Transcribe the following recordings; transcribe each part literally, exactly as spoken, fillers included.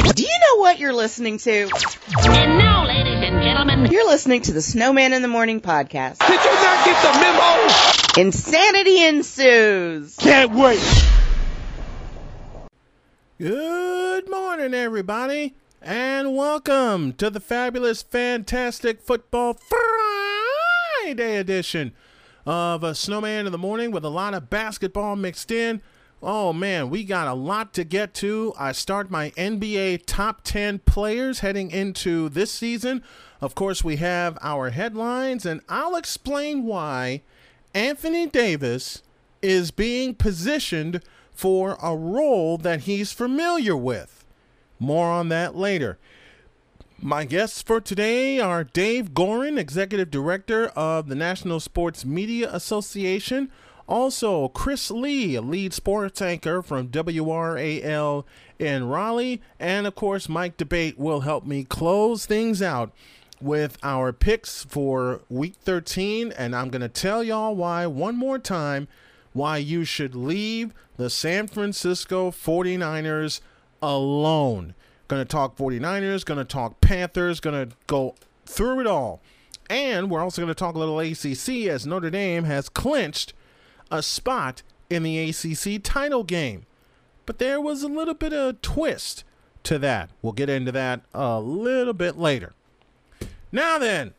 Do you know what you're listening to? And now, ladies and gentlemen, You're listening to the Snowman in the Morning podcast. Did you not get the memo? Insanity ensues. Can't wait. Good morning, everybody, and welcome to the fabulous, fantastic Football Friday edition of a Snowman in the Morning with a lot of basketball mixed in. Oh, man, we got a lot to get to. I start my N B A top ten players heading into this season. Of course, we have our headlines, and I'll explain why Anthony Davis is being positioned for a role that he's familiar with. More on that later. My guests for today are Dave Gorin, Executive Director of the National Sports Media Association. Also, Chris Lee, a lead sports anchor from W R A L in Raleigh. And, of course, Mike Debate will help me close things out with our picks for Week thirteen. And I'm going to tell y'all why, one more time, why you should leave the San Francisco forty-niners alone. Going to talk forty-niners, going to talk Panthers, going to go through it all. And we're also going to talk a little A C C as Notre Dame has clinched a spot in the A C C title game. But there was a little bit of a twist to that. We'll get into that a little bit later. Now then,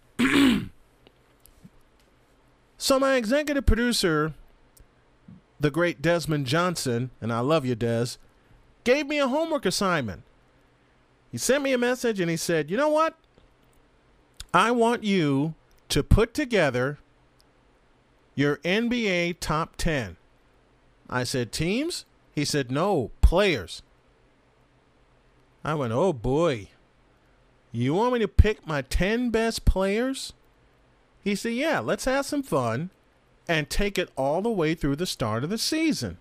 so my executive producer, the great Desmond Johnson, and I love you, Des, gave me a homework assignment. He sent me a message and he said, you know what? I want you to put together your N B A top ten. I said, teams? He said, no, players. I went, oh boy. You want me to pick my ten best players? He said, yeah, let's have some fun and take it all the way through the start of the season.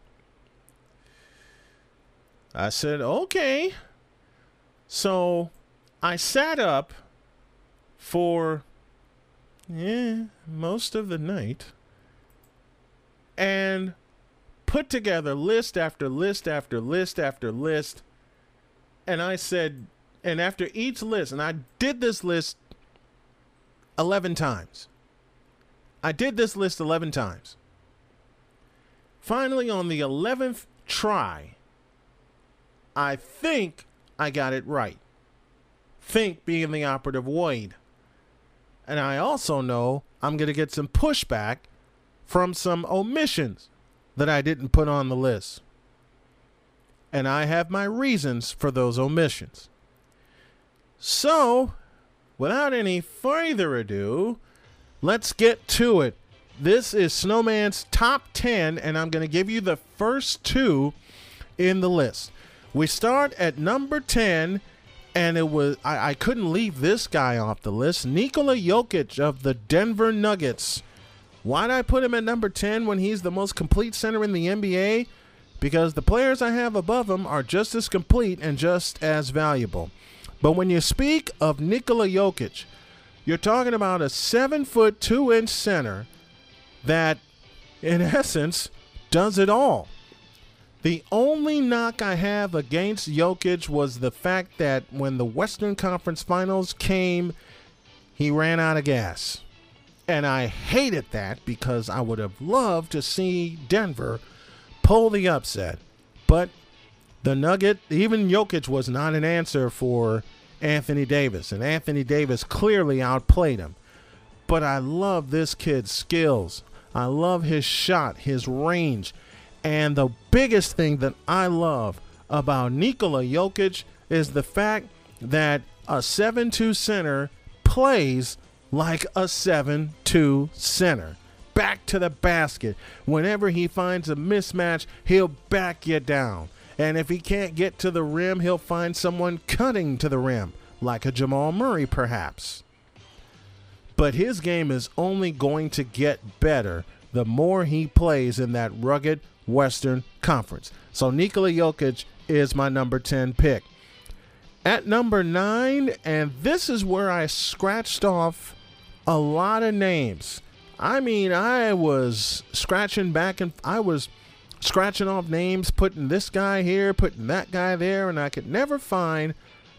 I said, okay. So I sat up for yeah, most of the night and put together list after list after list after list. And I said, and after each list, and I did this list eleven times. I did this list eleven times. Finally, on the eleventh try, I think I got it right. Think being the operative word. And I also know I'm going to get some pushback from some omissions that I didn't put on the list. And I have my reasons for those omissions. So, without any further ado, let's get to it. This is Snowman's top ten, and I'm going to give you the first two in the list. We start at number ten, and it was I, I couldn't leave this guy off the list. Nikola Jokic of the Denver Nuggets. Why did I put him at number ten when he's the most complete center in the N B A? Because the players I have above him are just as complete and just as valuable. But when you speak of Nikola Jokic, you're talking about a seven foot two inch center that, in essence, does it all. The only knock I have against Jokic was the fact that when the Western Conference Finals came, he ran out of gas. And I hated that because I would have loved to see Denver pull the upset. But the Nugget, even Jokic was not an answer for Anthony Davis. And Anthony Davis clearly outplayed him. But I love this kid's skills. I love his shot, his range. And the biggest thing that I love about Nikola Jokic is the fact that a seven two center plays like a seven two center. Back to the basket. Whenever he finds a mismatch, he'll back you down. And if he can't get to the rim, he'll find someone cutting to the rim, like a Jamal Murray perhaps. But his game is only going to get better the more he plays in that rugged Western Conference. So Nikola Jokic is my number ten pick. At number nine, and this is where I scratched off a lot of names. I mean, I was scratching back and I was scratching off names, putting this guy here, putting that guy there, and I could never find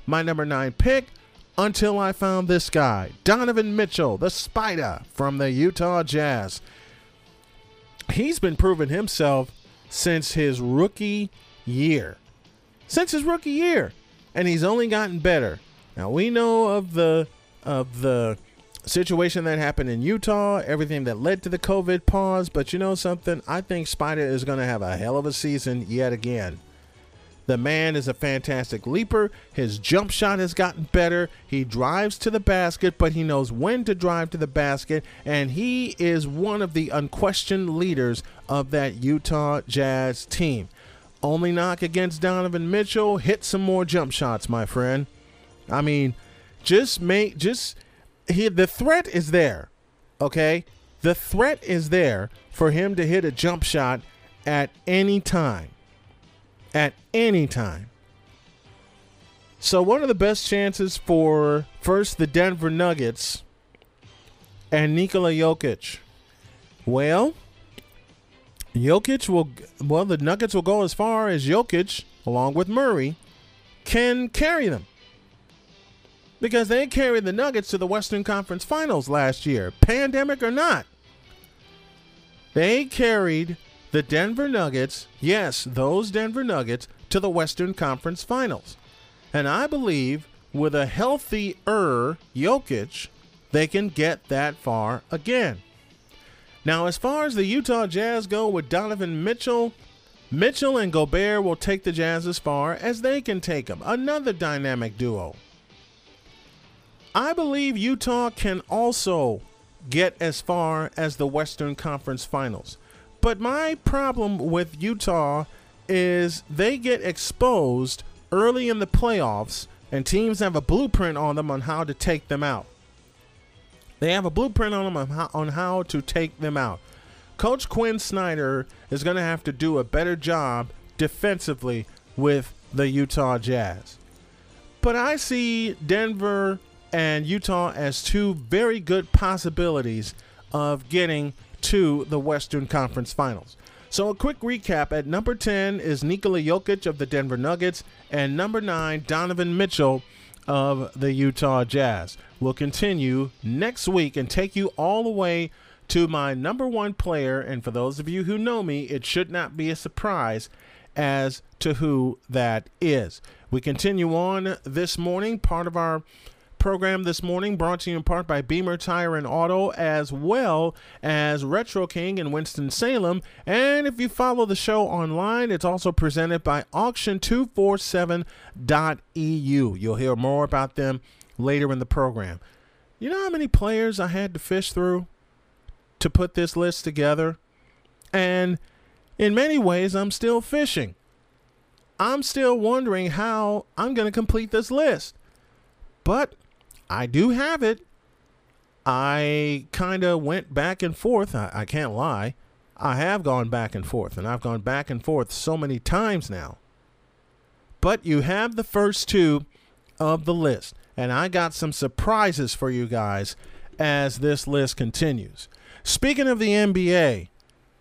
my number nine pick, until I found this guy, Donovan Mitchell, the Spider from the Utah Jazz. He's been proving himself since his rookie year. Since his rookie year. And he's only gotten better. Now, we know of the of the situation that happened in Utah, everything that led to the COVID pause, but you know something? I think Spider is going to have a hell of a season yet again. The man is a fantastic leaper. His jump shot has gotten better. He drives to the basket, but he knows when to drive to the basket, and he is one of the unquestioned leaders of that Utah Jazz team. Only knock against Donovan Mitchell, hit some more jump shots, my friend. I mean, just make, just, he, the threat is there, okay? The threat is there for him to hit a jump shot at any time. At any time. So what are the best chances for, first, the Denver Nuggets and Nikola Jokic? Well, Jokic will, well, the Nuggets will go as far as Jokic, along with Murray, can carry them. Because they carried the Nuggets to the Western Conference Finals last year, pandemic or not. They carried the Denver Nuggets, yes, those Denver Nuggets, to the Western Conference Finals. And I believe with a healthier Jokic, they can get that far again. Now, as far as the Utah Jazz go with Donovan Mitchell, Mitchell and Gobert will take the Jazz as far as they can take them. Another dynamic duo. I believe Utah can also get as far as the Western Conference Finals. But my problem with Utah is they get exposed early in the playoffs, and teams have a blueprint on them on how to take them out. They have a blueprint on them on how, on how to take them out. Coach Quinn Snyder is going to have to do a better job defensively with the Utah Jazz. But I see Denver and Utah as two very good possibilities of getting to the Western Conference Finals. So a quick recap. At number ten is Nikola Jokic of the Denver Nuggets, and number nine, Donovan Mitchell of the Utah Jazz. We'll continue next week and take you all the way to my number one player, and for those of you who know me, it should not be a surprise as to who that is. We continue on this morning, part of our program this morning brought to you in part by Beamer Tire and Auto, as well as Retro King in Winston-Salem. And if you follow the show online, it's also presented by auction two forty-seven dot e u. You'll hear more about them later in the program. You know how many players I had to fish through to put this list together? And in many ways, I'm still fishing. I'm still wondering how I'm going to complete this list. But I do have it. I kind of went back and forth. I, I can't lie. I have gone back and forth, and I've gone back and forth so many times now. But you have the first two of the list, and I got some surprises for you guys as this list continues. Speaking of the N B A,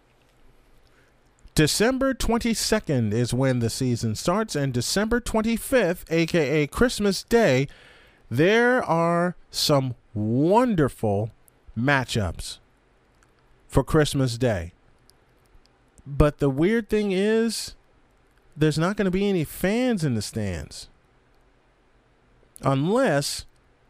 December twenty-second is when the season starts, and December twenty-fifth, aka Christmas Day, there are some wonderful matchups for Christmas Day. But the weird thing is, there's not going to be any fans in the stands. Unless,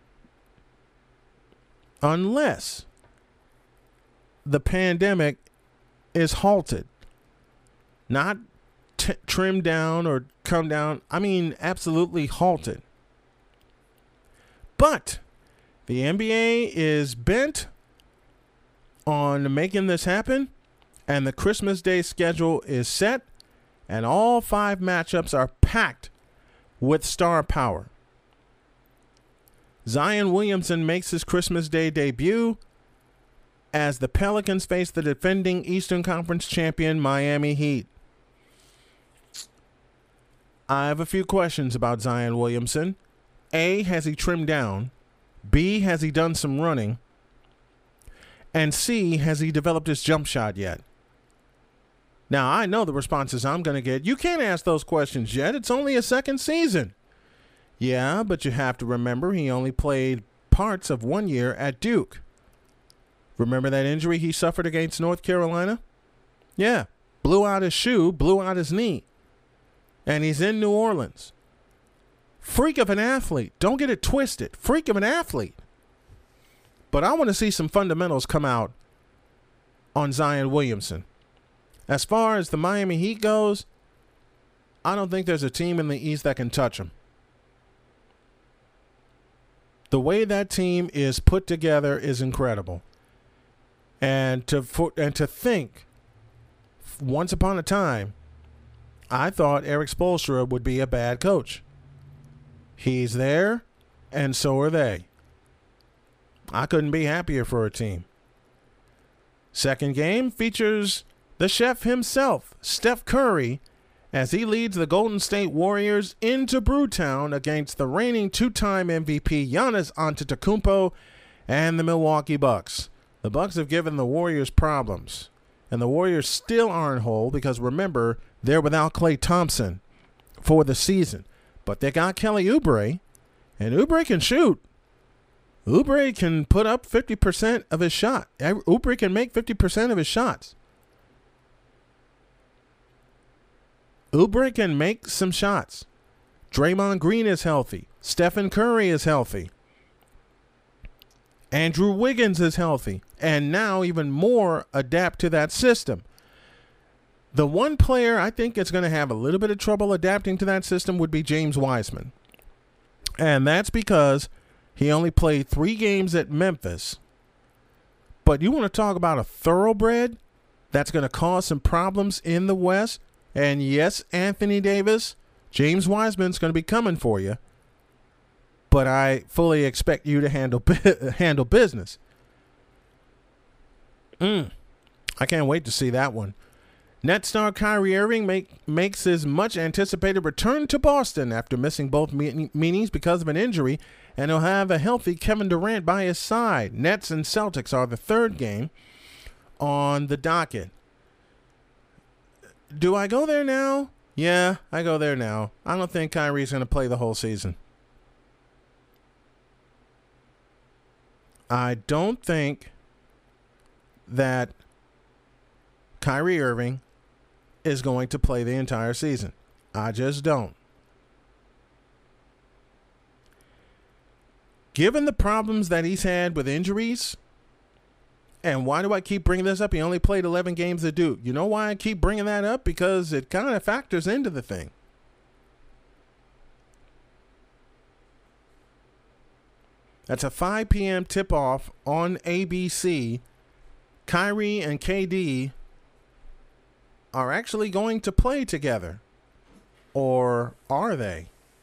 unless the pandemic is halted. Not t- trimmed down or come down. I mean, absolutely halted. But the N B A is bent on making this happen, and the Christmas Day schedule is set, and all five matchups are packed with star power. Zion Williamson makes his Christmas Day debut as the Pelicans face the defending Eastern Conference champion Miami Heat. I have a few questions about Zion Williamson. A, has he trimmed down? B, has he done some running? And C, has he developed his jump shot yet? Now, I know the responses I'm going to get. You can't ask those questions yet. It's only a second season. Yeah, but you have to remember he only played parts of one year at Duke. Remember that injury he suffered against North Carolina? Yeah, blew out his shoe, blew out his knee. And he's in New Orleans. Freak of an athlete. Don't get it twisted. Freak of an athlete. But I want to see some fundamentals come out on Zion Williamson. As far as the Miami Heat goes, I don't think there's a team in the East that can touch him. The way that team is put together is incredible. And to for, and to think, once upon a time, I thought Eric Spoelstra would be a bad coach. He's there, and so are they. I couldn't be happier for a team. Second game features the chef himself, Steph Curry, as he leads the Golden State Warriors into Brewtown against the reigning two-time M V P Giannis Antetokounmpo and the Milwaukee Bucks. The Bucks have given the Warriors problems, and the Warriors still aren't whole because, remember, they're without Klay Thompson for the season. But they got Kelly Oubre, and Oubre can shoot. Oubre can put up fifty percent of his shot. Oubre can make fifty percent of his shots. Oubre can make some shots. Draymond Green is healthy. Stephen Curry is healthy. Andrew Wiggins is healthy. And now even more adapt to that system. The one player I think is going to have a little bit of trouble adapting to that system would be James Wiseman. And that's because he only played three games at Memphis. But you want to talk about a thoroughbred that's going to cause some problems in the West? And yes, Anthony Davis, James Wiseman's going to be coming for you. But I fully expect you to handle handle business. Mm, I can't wait to see that one. Net star Kyrie Irving make, makes his much anticipated return to Boston after missing both meet- meetings because of an injury, and he'll have a healthy Kevin Durant by his side. Nets and Celtics are the third game on the docket. Do I go there now? Yeah, I go there now. I don't think Kyrie's going to play the whole season. I don't think that Kyrie Irving is going to play the entire season. I just don't. Given the problems that he's had with injuries, and why do I keep bringing this up? He only played eleven games at Duke. You know why I keep bringing that up? Because it kind of factors into the thing. That's a five p.m. tip-off on A B C. Kyrie and K D are actually going to play together. Or are they?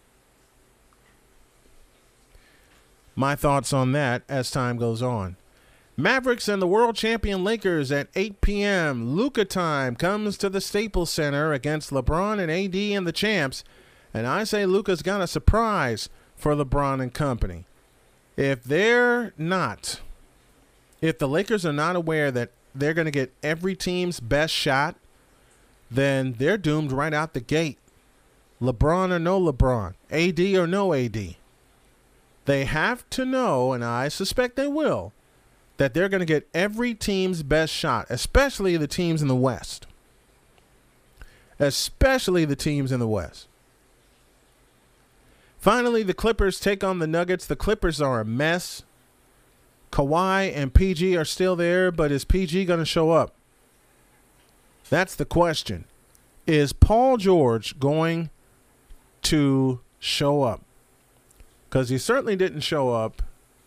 My thoughts on that as time goes on. Mavericks and the world champion Lakers at eight p.m. Luka time comes to the Staples Center against LeBron and A D and the champs. And I say Luka's got a surprise for LeBron and company. If they're not, if the Lakers are not aware that they're going to get every team's best shot, then they're doomed right out the gate. LeBron or no LeBron, A D or no A D. They have to know, and I suspect they will, that they're going to get every team's best shot, especially the teams in the West. Especially the teams in the West. Finally, the Clippers take on the Nuggets. The Clippers are a mess. Kawhi and P G are still there, but is P G going to show up? That's the question. Is Paul George going to show up? Because he certainly didn't show up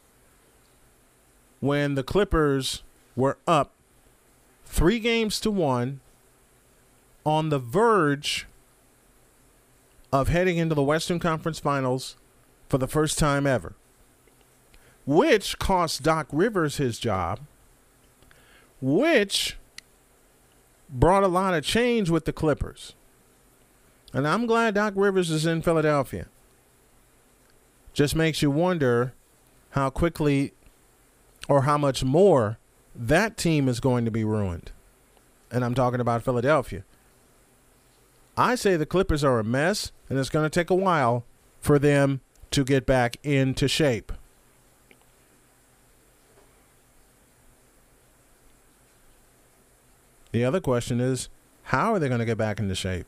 when the Clippers were up three games to one on the verge of heading into the Western Conference Finals for the first time ever, which cost Doc Rivers his job, which brought a lot of change with the Clippers. And I'm glad Doc Rivers is in Philadelphia. Just makes you wonder how quickly or how much more that team is going to be ruined. And I'm talking about Philadelphia. I say the Clippers are a mess, and it's going to take a while for them to get back into shape? The other question is, how are they going to get back into shape?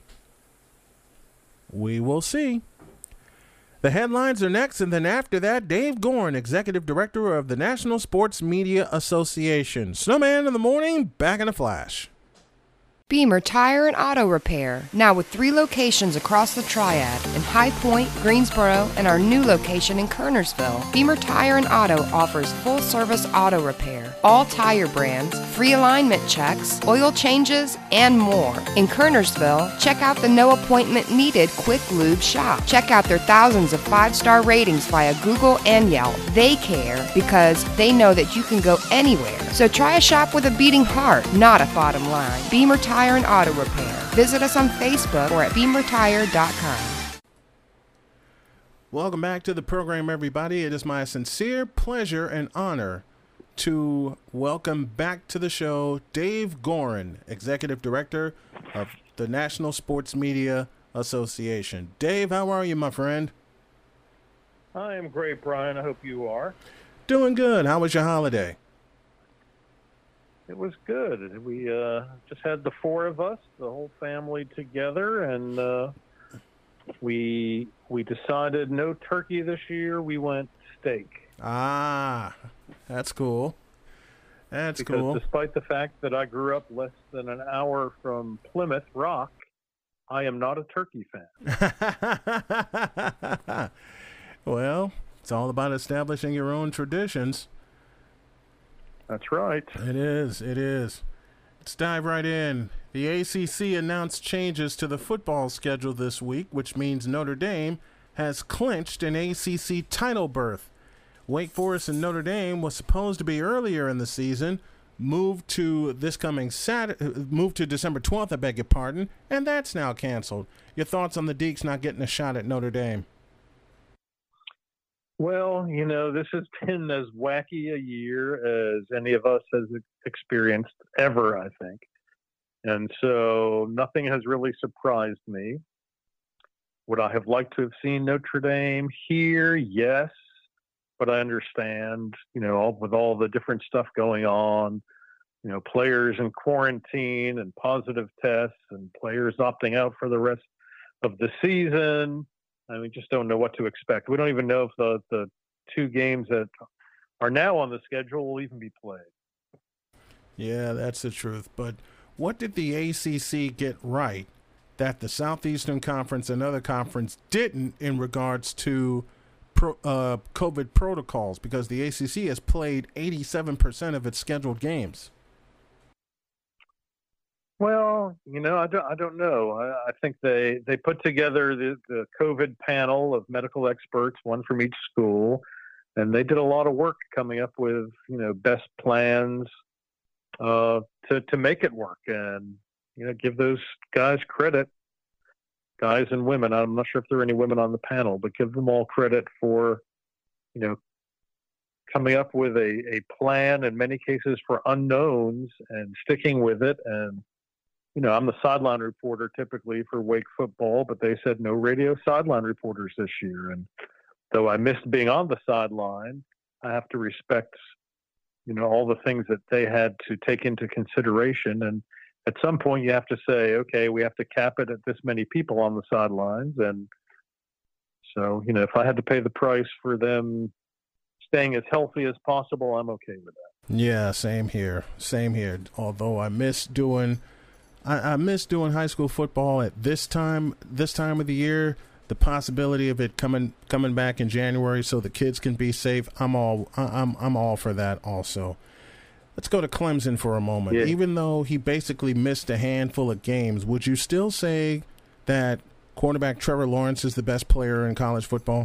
We will see. The headlines are next, and then after that, Dave Gorin, Executive Director of the National Sports Media Association. Snowman in the morning, back in a flash. Beamer Tire and Auto Repair, now with three locations across the Triad in High Point, Greensboro, and our new location in Kernersville. Beamer Tire and Auto offers full-service auto repair, all tire brands, free alignment checks, oil changes, and more. In Kernersville, check out the no appointment needed Quick Lube shop. Check out their thousands of five-star ratings via Google and Yelp. They care because they know that you can go anywhere. So try a shop with a beating heart, not a bottom line. Beamer Tire and Auto Repair. Visit us on Facebook or at beamer tire dot com. Welcome back to the program, everybody. It is my sincere pleasure and honor to welcome back to the show Dave Gorin, Executive Director of the National Sports Media Association. Dave, how are you, my friend? I am great, Brian. I hope you are. Doing good. How was your holiday? It was good. We uh, just had the four of us, the whole family together, and uh, we we decided no turkey this year. We went steak. Ah, that's cool. That's because cool. Despite the fact that I grew up less than an hour from Plymouth Rock, I am not a turkey fan. Well, it's all about establishing your own traditions. That's right. It is. It is. Let's dive right in. The A C C announced changes to the football schedule this week, which means Notre Dame has clinched an A C C title berth. Wake Forest and Notre Dame was supposed to be earlier in the season, moved to this coming Saturday, moved to December twelfth, I beg your pardon, and that's now canceled. Your thoughts on the Deacs not getting a shot at Notre Dame? Well, you know, this has been as wacky a year as any of us has experienced ever, I think. And so nothing has really surprised me. Would I have liked to have seen Notre Dame here? Yes. But I understand, you know, all, with all the different stuff going on, you know, players in quarantine and positive tests and players opting out for the rest of the season. And we just don't know what to expect. We don't even know if the, the two games that are now on the schedule will even be played. Yeah, that's the truth. But what did the A C C get right that the Southeastern Conference and other conference didn't in regards to pro, uh, COVID protocols? Because the A C C has played eighty-seven percent of its scheduled games. Well, you know, I don't, I don't know. I, I think they, they put together the, the COVID panel of medical experts, one from each school, and they did a lot of work coming up with, you know, best plans uh, to, to make it work and, you know, give those guys credit, guys and women. I'm not sure if there are any women on the panel, but give them all credit for, you know, coming up with a, a plan in many cases for unknowns and sticking with it. And, you know, I'm the sideline reporter typically for Wake football, but they said no radio sideline reporters this year. And though I missed being on the sideline, I have to respect, you know, all the things that they had to take into consideration. And at some point you have to say, okay, we have to cap it at this many people on the sidelines. And so, you know, if I had to pay the price for them staying as healthy as possible, I'm okay with that. Yeah, same here. Same here. Although I miss doing I, I miss doing high school football at this time this time of the year. The possibility of it coming coming back in January so the kids can be safe. I'm all I'm I'm all for that also. Let's go to Clemson for a moment. Yeah. Even though he basically missed a handful of games, would you still say that quarterback Trevor Lawrence is the best player in college football?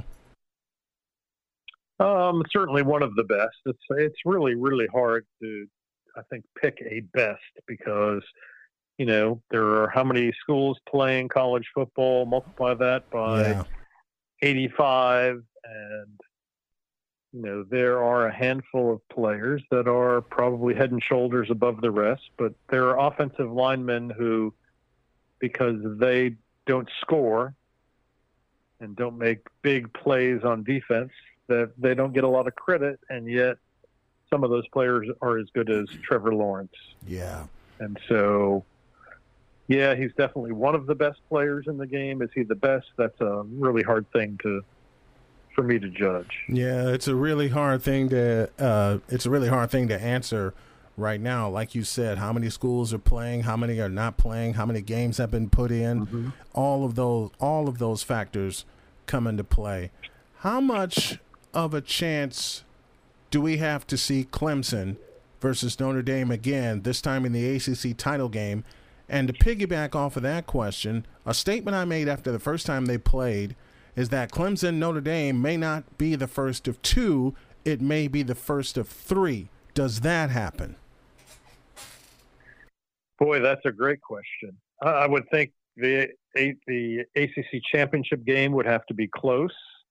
Um, certainly one of the best. It's it's really really hard to, I think, pick a best because, you know, there are how many schools playing college football? Multiply that by Yeah. eighty-five, and you know there are a handful of players that are probably head and shoulders above the rest. But there are offensive linemen who, because they don't score, and don't make big plays on defense, that they don't get a lot of credit, and yet some of those players are as good as Trevor Lawrence. Yeah. And so, yeah, he's definitely one of the best players in the game. Is he the best? That's a really hard thing to for me to judge. Yeah, it's a really hard thing to uh, it's a really hard thing to answer right now. Like you said, how many schools are playing, how many are not playing, how many games have been put in. Mm-hmm. All of those all of those factors come into play. How much of a chance do we have to see Clemson versus Notre Dame again, this time in the A C C title game? And to piggyback off of that question, a statement I made after the first time they played is that Clemson Notre Dame may not be the first of two, it may be the first of three. Does that happen? Boy, that's a great question. I would think the the A C C championship game would have to be close.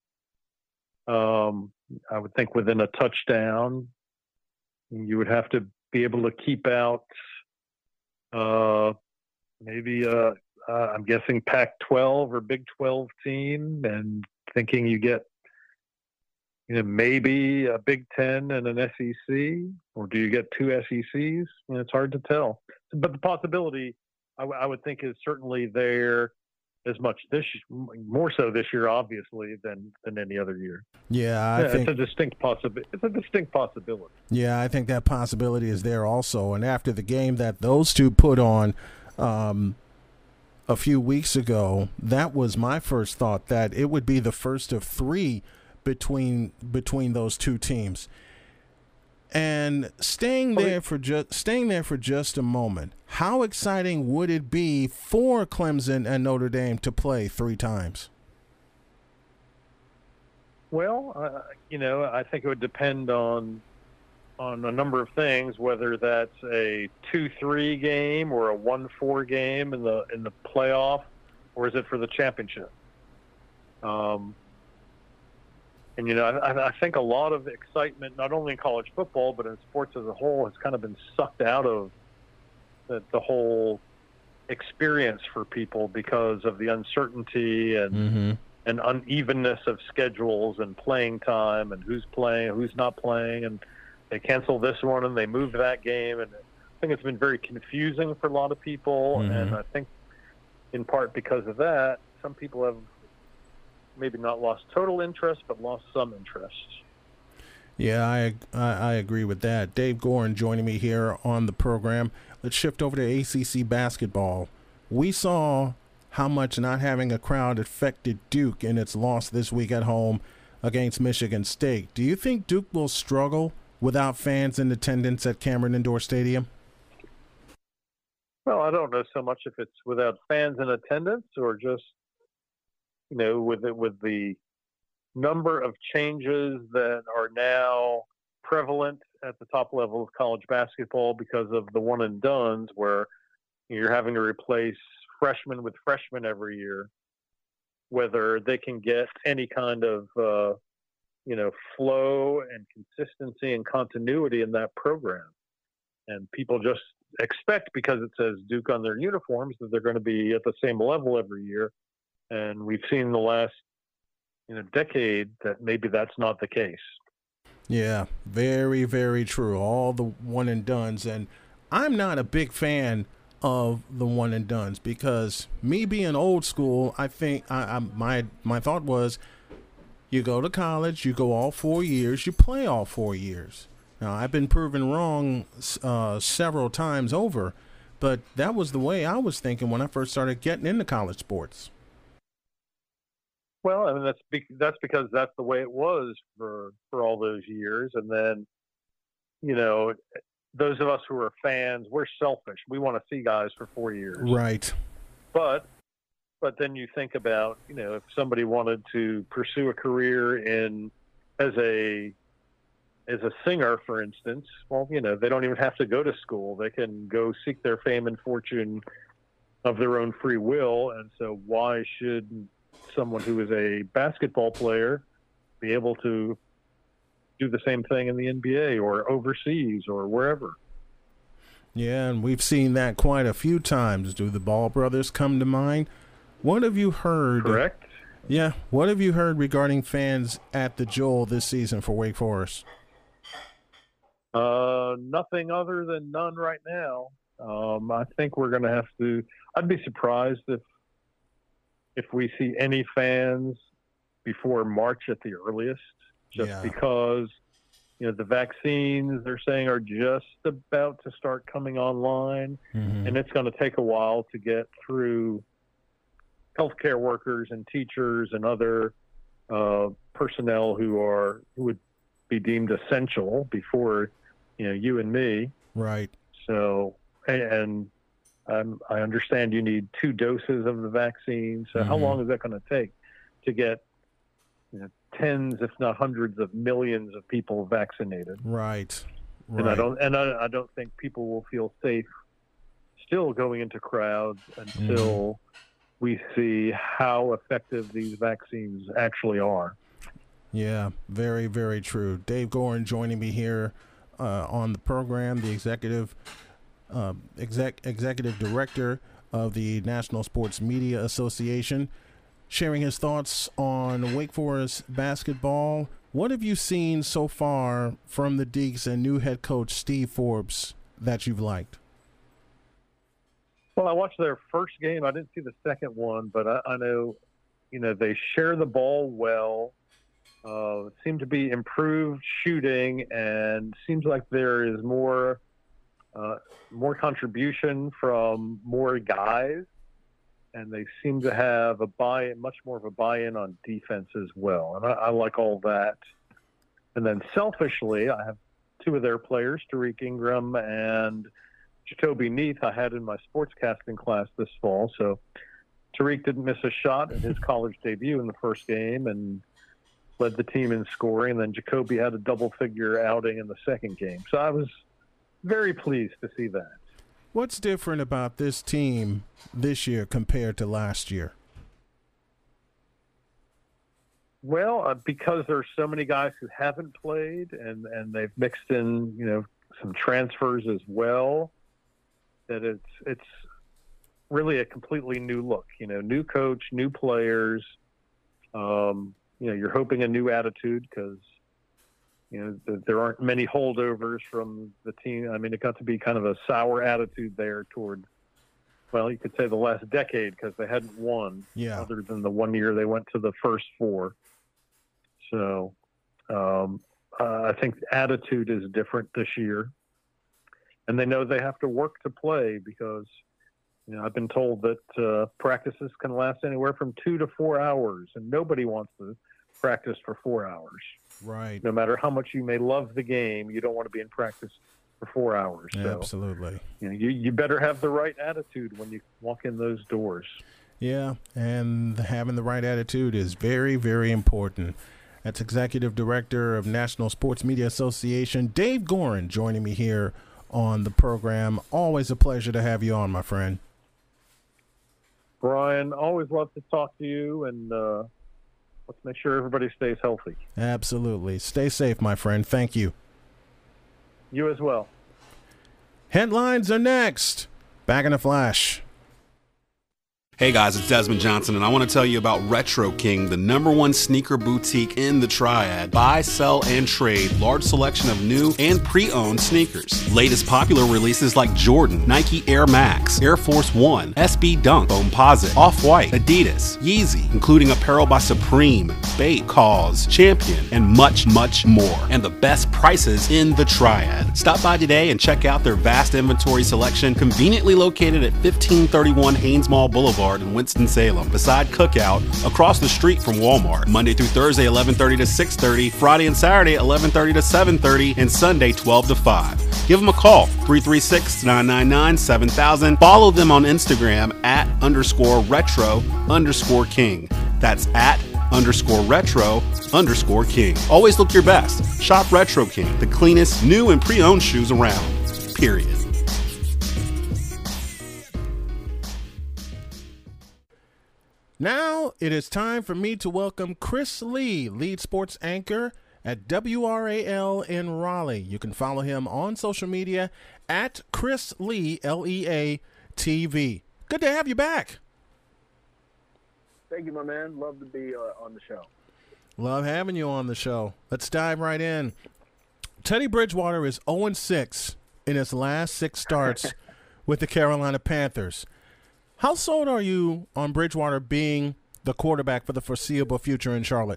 Um, I would think within a touchdown. You would have to be able to keep out uh, maybe uh, uh, I'm guessing Pac twelve or Big twelve team, and thinking you get you know maybe a Big ten and an S E C, or do you get two S E Cs? You know, it's hard to tell. But the possibility, I, w- I would think, is certainly there. As much this, more so this year, obviously, than than any other year. Yeah, I yeah, think it's a distinct possibility. It's a distinct possibility. Yeah, I think that possibility is there also. And after the game that those two put on um, a few weeks ago, that was my first thought, that it would be the first of three between between those two teams. And staying there for just staying there for just a moment, how exciting would it be for Clemson and Notre Dame to play three times? Well, uh, you know, I think it would depend on on a number of things, whether that's a two three game or a one four game in the in the playoff, or is it for the championship? Um, And, you know, I, I think a lot of excitement, not only in college football, but in sports as a whole, has kind of been sucked out of the, the whole experience for people because of the uncertainty and mm-hmm. and unevenness of schedules and playing time and who's playing, who's not playing. And they cancel this one and they move that game. And I think it's been very confusing for a lot of people. Mm-hmm. And I think in part because of that, some people have maybe not lost total interest, but lost some interest. Yeah, I, I I agree with that. Dave Gorin joining me here on the program. Let's shift over to A C C basketball. We saw how much not having a crowd affected Duke in its loss this week at home against Michigan State. Do you think Duke will struggle without fans in attendance at Cameron Indoor Stadium? Well, I don't know so much if it's without fans in attendance or just you know, with it, with the number of changes that are now prevalent at the top level of college basketball because of the one and dones, where you're having to replace freshmen with freshmen every year, whether they can get any kind of, uh, you know, flow and consistency and continuity in that program. And people just expect, because it says Duke on their uniforms, that they're going to be at the same level every year. And we've seen the last, you know, decade that maybe that's not the case. Yeah, very, very true. All the one and dones. And I'm not a big fan of the one and dones because me being old school, I think I, I my my thought was you go to college, you go all four years, you play all four years. Now, I've been proven wrong uh, several times over, but that was the way I was thinking when I first started getting into college sports. Well, I mean, that's be- that's because that's the way it was for, for all those years. And then, you know, those of us who are fans, we're selfish. We want to see guys for four years. Right. But but then you think about, you know, if somebody wanted to pursue a career in as a as a singer, for instance, well, you know, they don't even have to go to school. They can go seek their fame and fortune of their own free will. And so why should someone who is a basketball player be able to do the same thing in the N B A or overseas or wherever? Yeah, and we've seen that quite a few times. Do the Ball brothers come to mind? What have you heard? Correct. Yeah. What have you heard regarding fans at the Joel this season for Wake Forest? Uh, nothing other than none right now. Um, I think we're going to have to. I'd be surprised if if we see any fans before March at the earliest, just Yeah. because you know the vaccines they're saying are just about to start coming online, Mm-hmm. and it's going to take a while to get through healthcare workers and teachers and other uh, personnel who are who would be deemed essential before you know you and me. Right. So and um, I understand you need two doses of the vaccine. So Mm-hmm. how long is that going to take to get you know, tens, if not hundreds, of millions of people vaccinated? Right. Right. And I don't and I, I don't think people will feel safe still going into crowds until we see how effective these vaccines actually are. Yeah, very, very true. Dave Gorin joining me here uh, on the program, the executive uh, exec executive director of the National Sports Media Association, sharing his thoughts on Wake Forest basketball. What have you seen so far from the Deacs and new head coach Steve Forbes that you've liked? Well, I watched their first game. I didn't see the second one, but I, I know, you know, they share the ball well. Uh, seem to be improved shooting, and seems like there is more, uh, more contribution from more guys, and they seem to have a buy, much more of a buy-in on defense as well. And I, I like all that. And then selfishly, I have two of their players, Tariq Ingram and Jacoby Neath, I had in my sportscasting class this fall. So Tariq didn't miss a shot in his college debut in the first game and led the team in scoring. And then Jacoby had a double-figure outing in the second game. So I was very pleased to see that. What's different about this team this year compared to last year? Well, uh, because there's so many guys who haven't played, and, and they've mixed in, you know, some transfers as well, that it's it's really a completely new look. You know, new coach, new players. Um, you know, you're hoping a new attitude because, you know, th- there aren't many holdovers from the team. I mean, it got to be kind of a sour attitude there toward, well, you could say the last decade because they hadn't won, Yeah. other than the one year they went to the first four. So um, uh, I think the attitude is different this year. And they know they have to work to play because, you know, I've been told that uh, practices can last anywhere from two to four hours, and nobody wants to practice for four hours. Right. No matter how much you may love the game, you don't want to be in practice for four hours. So, Absolutely. you know, you, you better have the right attitude when you walk in those doors. Yeah, and having the right attitude is very, very important. That's Executive Director of National Sports Media Association, Dave Gorin, joining me here on the program. Always a pleasure to have you on, my friend. Brian, always love to talk to you, and uh, let's make sure everybody stays healthy. Absolutely. Stay safe, my friend. Thank you. You as well. Headlines are next. Back in a flash. Hey guys, it's Desmond Johnson, and I want to tell you about Retro King, the number one sneaker boutique in the Triad. Buy, sell, and trade large selection of new and pre-owned sneakers. Latest popular releases like Jordan, Nike Air Max, Air Force One, S B Dunk, Foamposite, Off-White, Adidas, Yeezy, including apparel by Supreme, Bait, Cause, Champion, and much, much more. And the best prices in the Triad. Stop by today and check out their vast inventory selection, conveniently located at fifteen thirty-one Haynes Mall Boulevard in Winston-Salem, beside Cookout, across the street from Walmart. Monday through Thursday, eleven thirty to six thirty, Friday and Saturday, eleven thirty to seven thirty, and Sunday, twelve to five. Give them a call, three three six, nine nine nine, seven thousand. Follow them on Instagram at underscore retro underscore king. That's at underscore retro underscore king. Always look your best. Shop Retro King, the cleanest new and pre-owned shoes around. Period. Now it is time for me to welcome Chris Lee, lead sports anchor at W R A L in Raleigh. You can follow him on social media at Chris Lee, L E A T V. Good to have you back. Thank you, my man. Love to be uh, on the show. Love having you on the show. Let's dive right in. Teddy Bridgewater is oh and six in his last six starts with the Carolina Panthers. How sold are you on Bridgewater being the quarterback for the foreseeable future in Charlotte?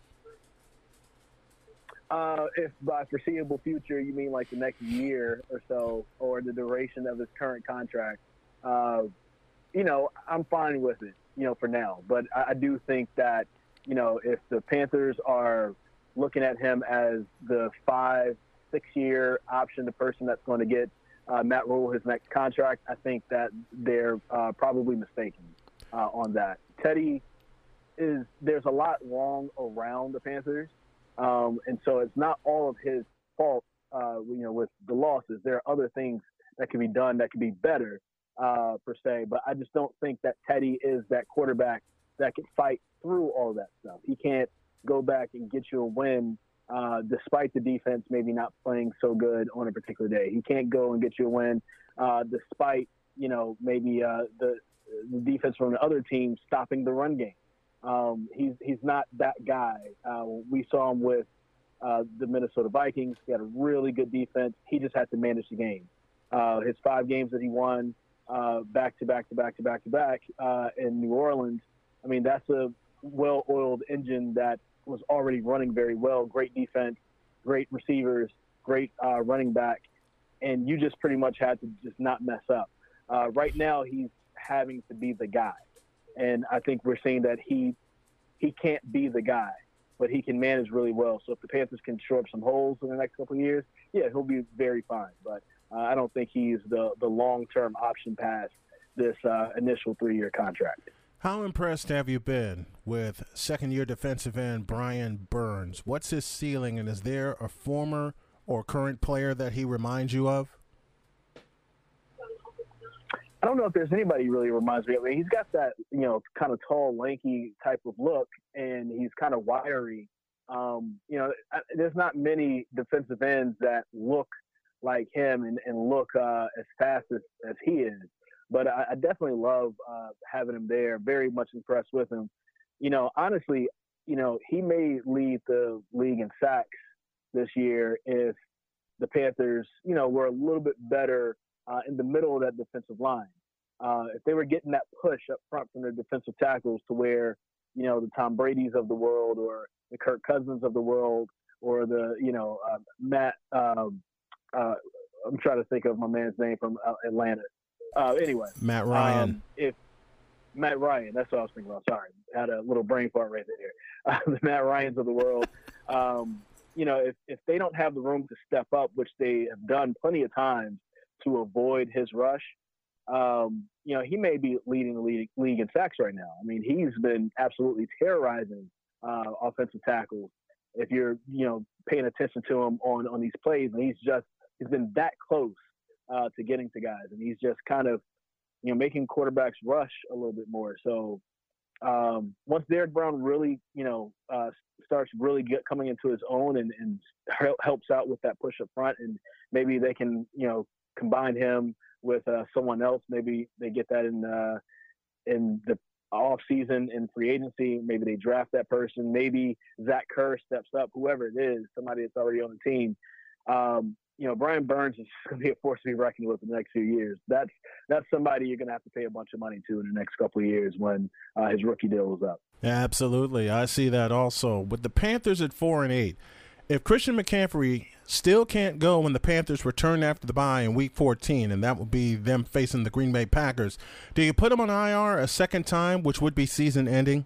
Uh, if by foreseeable future you mean like the next year or so, or the duration of his current contract, uh, you know, I'm fine with it, you know, for now. But I, I do think that, you know, if the Panthers are looking at him as the five, six-year option, the person that's going to get uh, Matt Rule his next contract, I think that they're uh, probably mistaken uh, on that. Teddy is – there's a lot wrong around the Panthers. Um, and so it's not all of his fault, uh, you know, with the losses. There are other things that can be done that can be better, uh, per se. But I just don't think that Teddy is that quarterback that can fight through all that stuff. He can't go back and get you a win uh, despite the defense maybe not playing so good on a particular day. He can't go and get you a win uh, despite, you know, maybe uh, the, the defense from the other team stopping the run game. Um, he's he's not that guy. Uh, we saw him with uh, the Minnesota Vikings. He had a really good defense. He just had to manage the game. Uh, his five games that he won uh, back to back to back to back to back uh, in New Orleans, I mean, that's a well-oiled engine that was already running very well. Great defense, great receivers, great uh, running back, and you just pretty much had to just not mess up. Uh, right now, he's having to be the guy. And I think we're seeing that he he can't be the guy, but he can manage really well. So if the Panthers can shore up some holes in the next couple of years, yeah, he'll be very fine. But uh, I don't think he's the, the long-term option past this uh, initial three-year contract. How impressed have you been with second-year defensive end Brian Burns? What's his ceiling, and is there a former or current player that he reminds you of? I don't know if there's anybody really reminds me of him. He's got that, you know, kind of tall, lanky type of look, and he's kind of wiry. Um, you know, there's not many defensive ends that look like him and, and look uh, as fast as, as he is. But I, I definitely love uh, having him there. Very much impressed with him. You know, honestly, you know, he may lead the league in sacks this year if the Panthers, you know, were a little bit better Uh, in the middle of that defensive line. Uh, if they were getting that push up front from their defensive tackles to where, you know, the Tom Brady's of the world or the Kirk Cousins of the world or the, you know, uh, Matt, um, uh, I'm trying to think of my man's name from uh, Atlanta. Uh, anyway. Matt Ryan. Um, if Matt Ryan, that's what I was thinking about. Sorry. I had a little brain fart right there. Uh, the Matt Ryans of the world. Um, you know, if, if they don't have the room to step up, which they have done plenty of times, to avoid his rush, um, you know, he may be leading the league, league in sacks right now. I mean, he's been absolutely terrorizing uh, offensive tackles. If you're, you know, paying attention to him on, on these plays, and he's just, he's been that close uh, to getting to guys, and he's just kind of, you know, making quarterbacks rush a little bit more. So um, once Derek Brown really, you know, uh, starts really get, coming into his own and, and helps out with that push up front, and maybe they can, you know, combine him with uh, someone else. Maybe they get that in uh, in the off season in free agency. Maybe they draft that person. Maybe Zach Kerr steps up. Whoever it is, somebody that's already on the team. Um, you know, Brian Burns is going to be a force to be reckoned with in the next few years. That's that's somebody you're going to have to pay a bunch of money to in the next couple of years when uh, his rookie deal is up. Absolutely, I see that also. With the Panthers at four and eight, if Christian McCaffrey still can't go when the Panthers return after the bye in Week fourteen, and that will be them facing the Green Bay Packers, do you put him on I R a second time, which would be season-ending?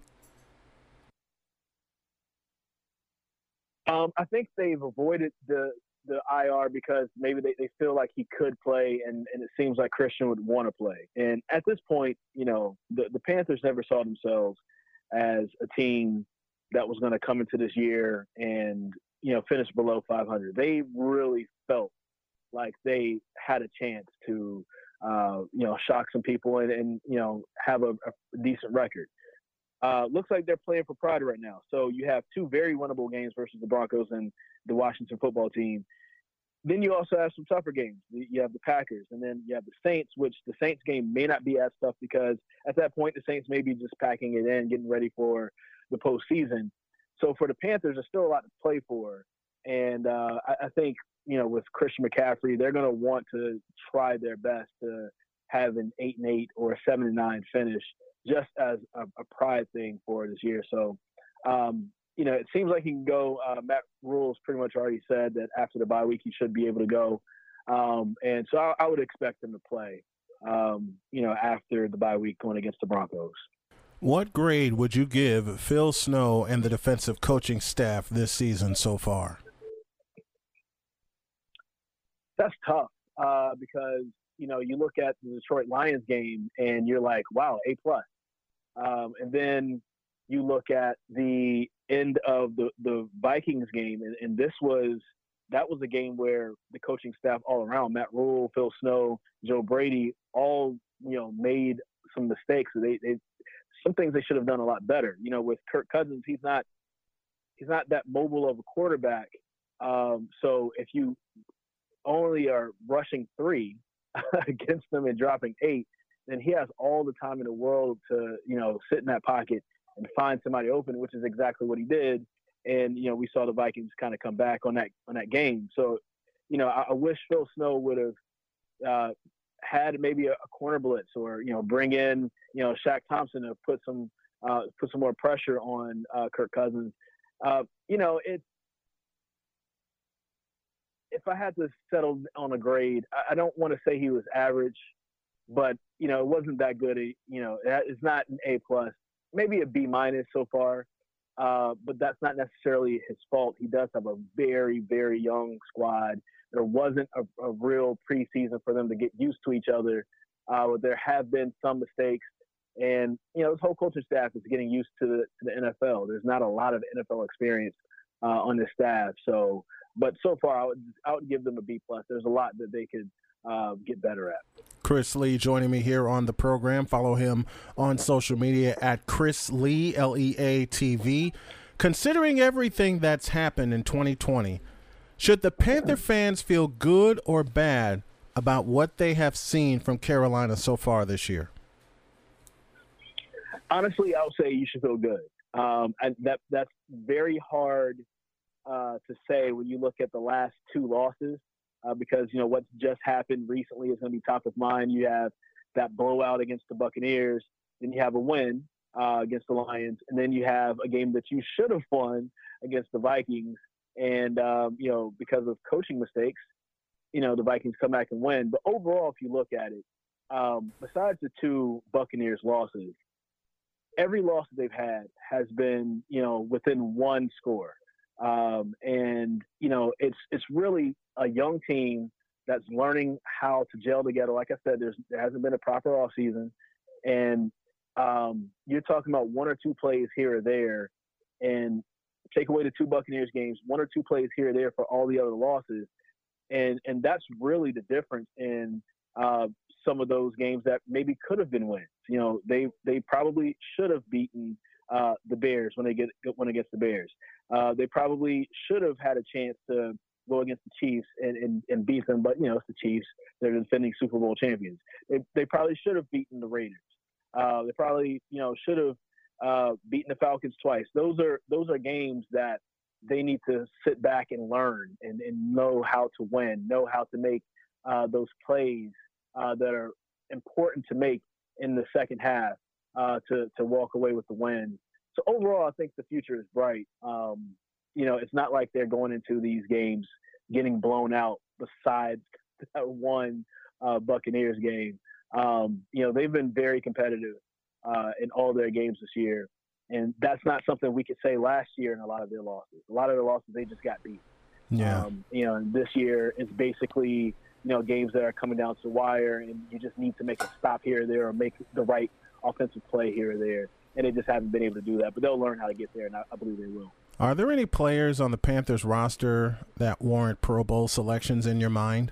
Um, I think they've avoided the the I R because maybe they, they feel like he could play, and, and it seems like Christian would want to play. And at this point, you know, the, the Panthers never saw themselves as a team that was going to come into this year and, you know, finish below five hundred. They really felt like they had a chance to, uh, you know, shock some people and, and you know, have a, a decent record. Uh, looks like they're playing for pride right now. So you have two very winnable games versus the Broncos and the Washington football team. then you also have some tougher games. You have the Packers, and then you have the Saints, which the Saints game may not be as tough because at that point the Saints may be just packing it in, getting ready for the postseason. So for the Panthers, there's still a lot to play for. And uh, I, I think, you know, with Christian McCaffrey, they're going to want to try their best to have an eight and eight or a seven and nine finish, just as a, a pride thing for this year. So, um, you know, it seems like he can go. Uh, Matt Rule's pretty much already said that after the bye week, he should be able to go. Um, and so I, I would expect him to play, um, you know, after the bye week going against the Broncos. What grade would you give Phil Snow and the defensive coaching staff this season so far? That's tough uh, because, you know, you look at the Detroit Lions game and you're like, wow, A plus. Um, and then you look at the end of the, the Vikings game, and, and this was that was a game where the coaching staff all around, Matt Rule, Phil Snow, Joe Brady, all, you know, made some mistakes. They, they some things they should have done a lot better. You know, with Kirk Cousins, he's not he's not that mobile of a quarterback. Um, so if you only are rushing three against them and dropping eight, then he has all the time in the world to, you know, sit in that pocket and find somebody open, which is exactly what he did. And, you know, we saw the Vikings kind of come back on that on that game. So, you know, I, I wish Phil Snow would have uh, had maybe a, a corner blitz, or, you know, bring in, you know, Shaq Thompson to put some uh, put some more pressure on uh, Kirk Cousins. Uh, you know, it's, if I had to settle on a grade, I don't want to say he was average, but, you know, it wasn't that good. You know, it's not an A plus, maybe a B minus so far. Uh, but that's not necessarily his fault. He does have a very, very young squad. There wasn't a, a real preseason for them to get used to each other. Uh, there have been some mistakes, and, you know, this whole coaching staff is getting used to the, to the N F L. There's not a lot of N F L experience uh, on this staff. So, but so far, I would, I would give them a B plus. There's a lot that they could uh, get better at. Chris Lee joining me here on the program. Follow him on social media at Chris Lee, L E A T V. Considering everything that's happened in twenty twenty, should the Panther fans feel good or bad about what they have seen from Carolina so far this year? Honestly, I would say you should feel good. Um, and that that's very hard uh, to say when you look at the last two losses. Uh, because, you know, what's just happened recently is going to be top of mind. You have that blowout against the Buccaneers, then you have a win uh, against the Lions, and then you have a game that you should have won against the Vikings. And, um, you know, because of coaching mistakes, you know, the Vikings come back and win. But overall, if you look at it, um, besides the two Buccaneers losses, every loss that they've had has been, you know, within one score. Um, and, you know, it's it's really a young team that's learning how to gel together. Like I said, there's, there hasn't been a proper offseason. And um, you're talking about one or two plays here or there. And take away the two Buccaneers games, one or two plays here or there for all the other losses. And and that's really the difference in uh, some of those games that maybe could have been wins. You know, they they probably should have beaten uh, the Bears when they get went against the Bears. Uh, they probably should have had a chance to go against the Chiefs and, and, and beat them, but, you know, it's the Chiefs. They're the defending Super Bowl champions. They they probably should have beaten the Raiders. Uh, they probably, you know, should have uh, beaten the Falcons twice. Those are those are games that they need to sit back and learn and, and know how to win, know how to make uh, those plays uh, that are important to make in the second half uh, to to walk away with the win. So overall, I think the future is bright. Um, you know, it's not like they're going into these games getting blown out besides that one uh, Buccaneers game. Um, you know, they've been very competitive uh, in all their games this year. And that's not something we could say last year in a lot of their losses. A lot of their losses, they just got beat. Yeah. Um, you know, and this year it's basically, you know, games that are coming down to the wire and you just need to make a stop here or there or make the right offensive play here or there. And they just haven't been able to do that. But they'll learn how to get there, and I, I believe they will. Are there any players on the Panthers roster that warrant Pro Bowl selections in your mind?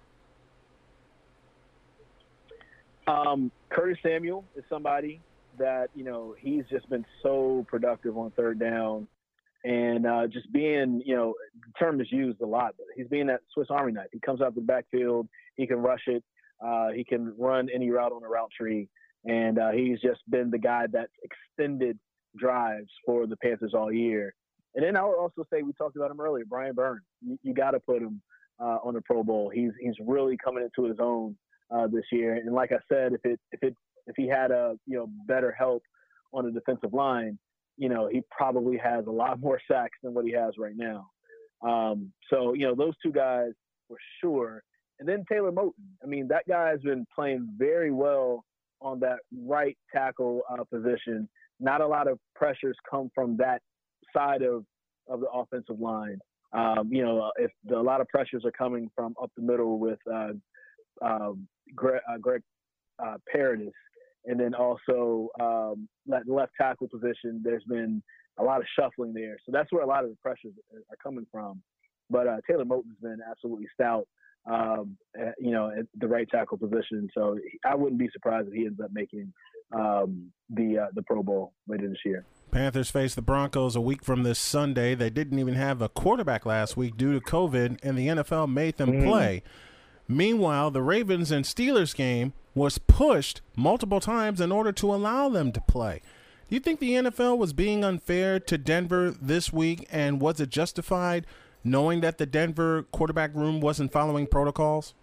Um, Curtis Samuel is somebody that, you know, he's just been so productive on third down. and uh, just being, you know, the term is used a lot, but he's being that Swiss Army knife. He comes out the backfield, he can rush it, uh, he can run any route on a route tree, and uh, he's just been the guy that's extended drives for the Panthers all year. And then I would also say, we talked about him earlier, Brian Burns. You, you got to put him uh, on the Pro Bowl. He's he's really coming into his own uh, this year. And like I said, if it if it if he had a you know better help on the defensive line, you know he probably has a lot more sacks than what he has right now. Um, so you know those two guys for sure. And then Taylor Moton. I mean, that guy has been playing very well on that right tackle uh, position. Not a lot of pressures come from that side of, of the offensive line. Um, you know, if the, a lot of pressures are coming from up the middle with uh, um, Greg, uh, Greg uh, Paradis, and then also um, that left tackle position, there's been a lot of shuffling there. So that's where a lot of the pressures are coming from. But uh, Taylor Moton's been absolutely stout, um, at, you know, at the right tackle position. So I wouldn't be surprised if he ends up making um, the uh, the Pro Bowl later this year. Panthers face the Broncos a week from this Sunday. They didn't even have a quarterback last week due to COVID, and the N F L made them mm. play. Meanwhile, the Ravens and Steelers game was pushed multiple times in order to allow them to play. Do you think the N F L was being unfair to Denver this week, and was it justified knowing that the Denver quarterback room wasn't following protocols?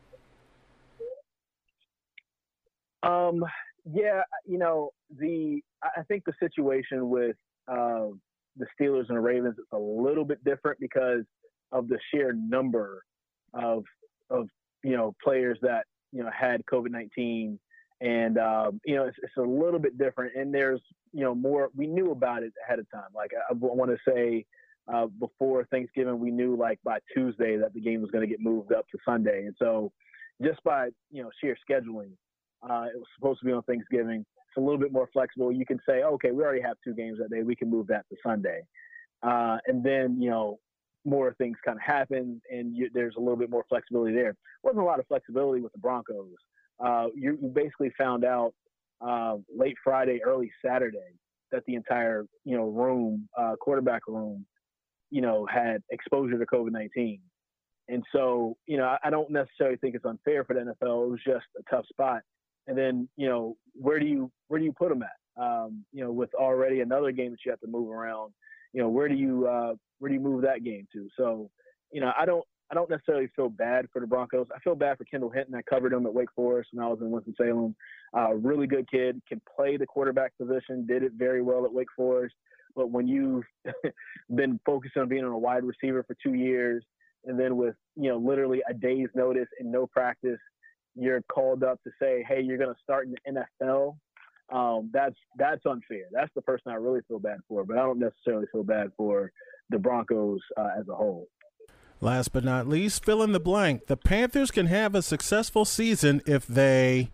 Um. Yeah, you know, the I think the situation with uh, the Steelers and the Ravens is a little bit different because of the sheer number of of you know players that you know had COVID nineteen, and um, you know it's, it's a little bit different. And there's you know more. We knew about it ahead of time. Like I, I want to say uh, before Thanksgiving, we knew like by Tuesday that the game was going to get moved up to Sunday, and so just by you know sheer scheduling. Uh, it was supposed to be on Thanksgiving. It's a little bit more flexible. You can say, okay, we already have two games that day. We can move that to Sunday. Uh, and then, you know, more things kind of happen, and you, there's a little bit more flexibility there. Wasn't a lot of flexibility with the Broncos. Uh, you, you basically found out uh, late Friday, early Saturday that the entire, you know, room, uh, quarterback room, you know, had exposure to COVID nineteen. And so, you know, I, I don't necessarily think it's unfair for the N F L. It was just a tough spot. And then, you know, where do you where do you put them at? Um, you know, with already another game that you have to move around, you know, where do you uh, where do you move that game to? So, you know, I don't I don't necessarily feel bad for the Broncos. I feel bad for Kendall Hinton. I covered him at Wake Forest when I was in Winston-Salem. Uh, really good kid, can play the quarterback position, did it very well at Wake Forest. But when you've been focused on being on a wide receiver for two years, and then with, you know, literally a day's notice and no practice, you're called up to say, hey, you're going to start in the N F L. Um, that's that's unfair. That's the person I really feel bad for, but I don't necessarily feel bad for the Broncos uh, as a whole. Last but not least, fill in the blank. The Panthers can have a successful season if they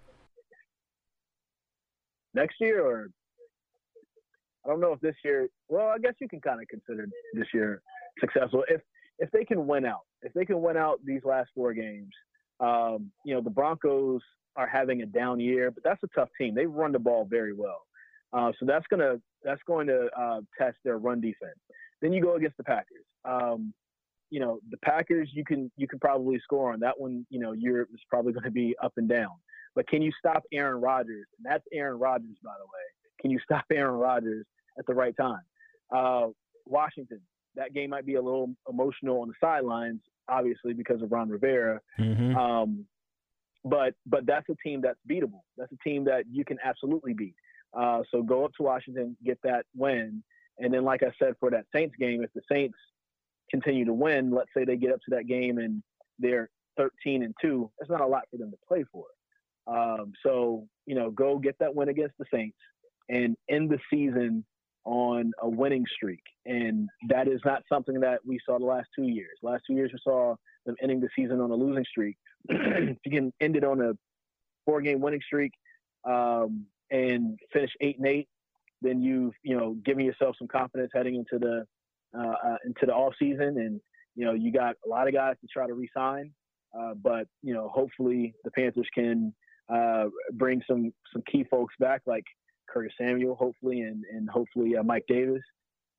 next year, or I don't know if this year. Well, I guess you can kind of consider this year successful if if they can win out. If they can win out these last four games. Um, you know, the Broncos are having a down year, but that's a tough team. They run the ball very well. Uh, so that's going to that's going to uh, test their run defense. Then you go against the Packers. Um, you know, the Packers, you can you can probably score on that one. You know, you're it's probably going to be up and down. But can you stop Aaron Rodgers? And that's Aaron Rodgers, by the way. Can you stop Aaron Rodgers at the right time? Uh, Washington, that game might be a little emotional on the sidelines, obviously because of Ron Rivera. Mm-hmm. Um, but but that's a team that's beatable. That's a team that you can absolutely beat. Uh, so go up to Washington, get that win. And then, like I said, for that Saints game, if the Saints continue to win, let's say they get up to that game and they're thirteen and two, that's not a lot for them to play for. Um, so, you know, go get that win against the Saints and end the season on a winning streak. And that is not something that we saw the last two years. Last two years we saw them ending the season on a losing streak. If you can end it on a four-game winning streak um, and finish eight and eight, then you've, you know, given yourself some confidence heading into the uh, uh, into the off season. And, you know, you got a lot of guys to try to re-sign. Uh, but, you know, hopefully the Panthers can uh, bring some, some key folks back like Curtis Samuel, hopefully, and, and hopefully uh, Mike Davis.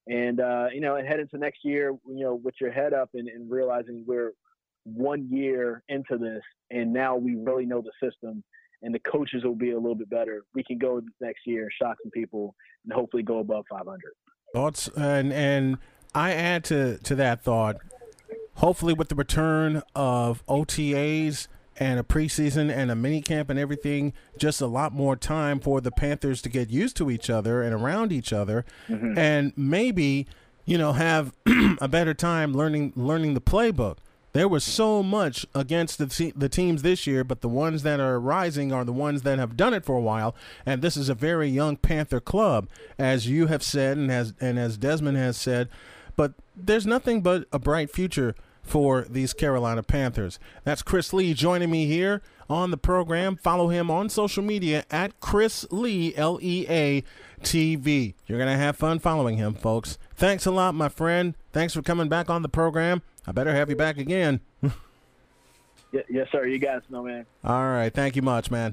And, uh, you know, and head into next year, you know, with your head up and, and realizing we're one year into this and now we really know the system and the coaches will be a little bit better. We can go next year, shock some people, and hopefully go above five hundred. Thoughts, and and I add to, to that thought, hopefully with the return of O T As and a preseason and a mini camp and everything, just a lot more time for the Panthers to get used to each other and around each other, mm-hmm. and maybe, you know, have a better time learning learning the playbook. There was so much against the te- the teams this year, but the ones that are rising are the ones that have done it for a while, and this is a very young Panther club, as you have said and as and as Desmond has said, but there's nothing but a bright future for these Carolina Panthers. That's Chris Lee joining me here on the program. Follow him on social media at Chris Lee, L E A T V. You're going to have fun following him, folks. Thanks a lot, my friend. Thanks for coming back on the program. I better have you back again. yeah, yes, sir. You guys know, man. All right. Thank you much, man.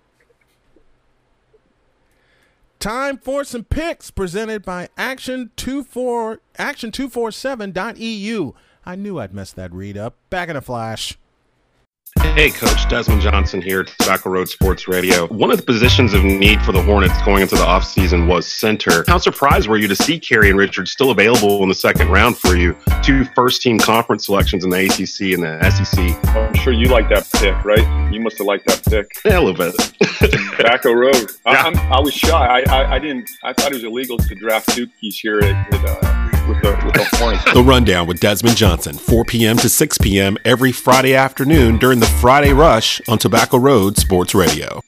Time for some picks presented by Action twenty-four, action two forty-seven dot E U. I knew I'd mess that read up. Back in a flash. Hey, Coach. Desmond Johnson here, Tobacco Road Sports Radio. One of the positions of need for the Hornets going into the offseason was center. How surprised were you to see Carey and Richards still available in the second round for you? Two first-team conference selections in the A C C and the S E C. I'm sure you like that pick, right? You must have liked that pick. Yeah, a little bit. Tobacco Road. I, Yeah. I'm, I was shy. I, I, I didn't. I thought it was illegal to draft Dookies here at, at uh, with the with the Hornets. The Rundown with Desmond Johnson, four p.m. to six p.m. every Friday afternoon during the Friday Rush on Tobacco Road Sports Radio.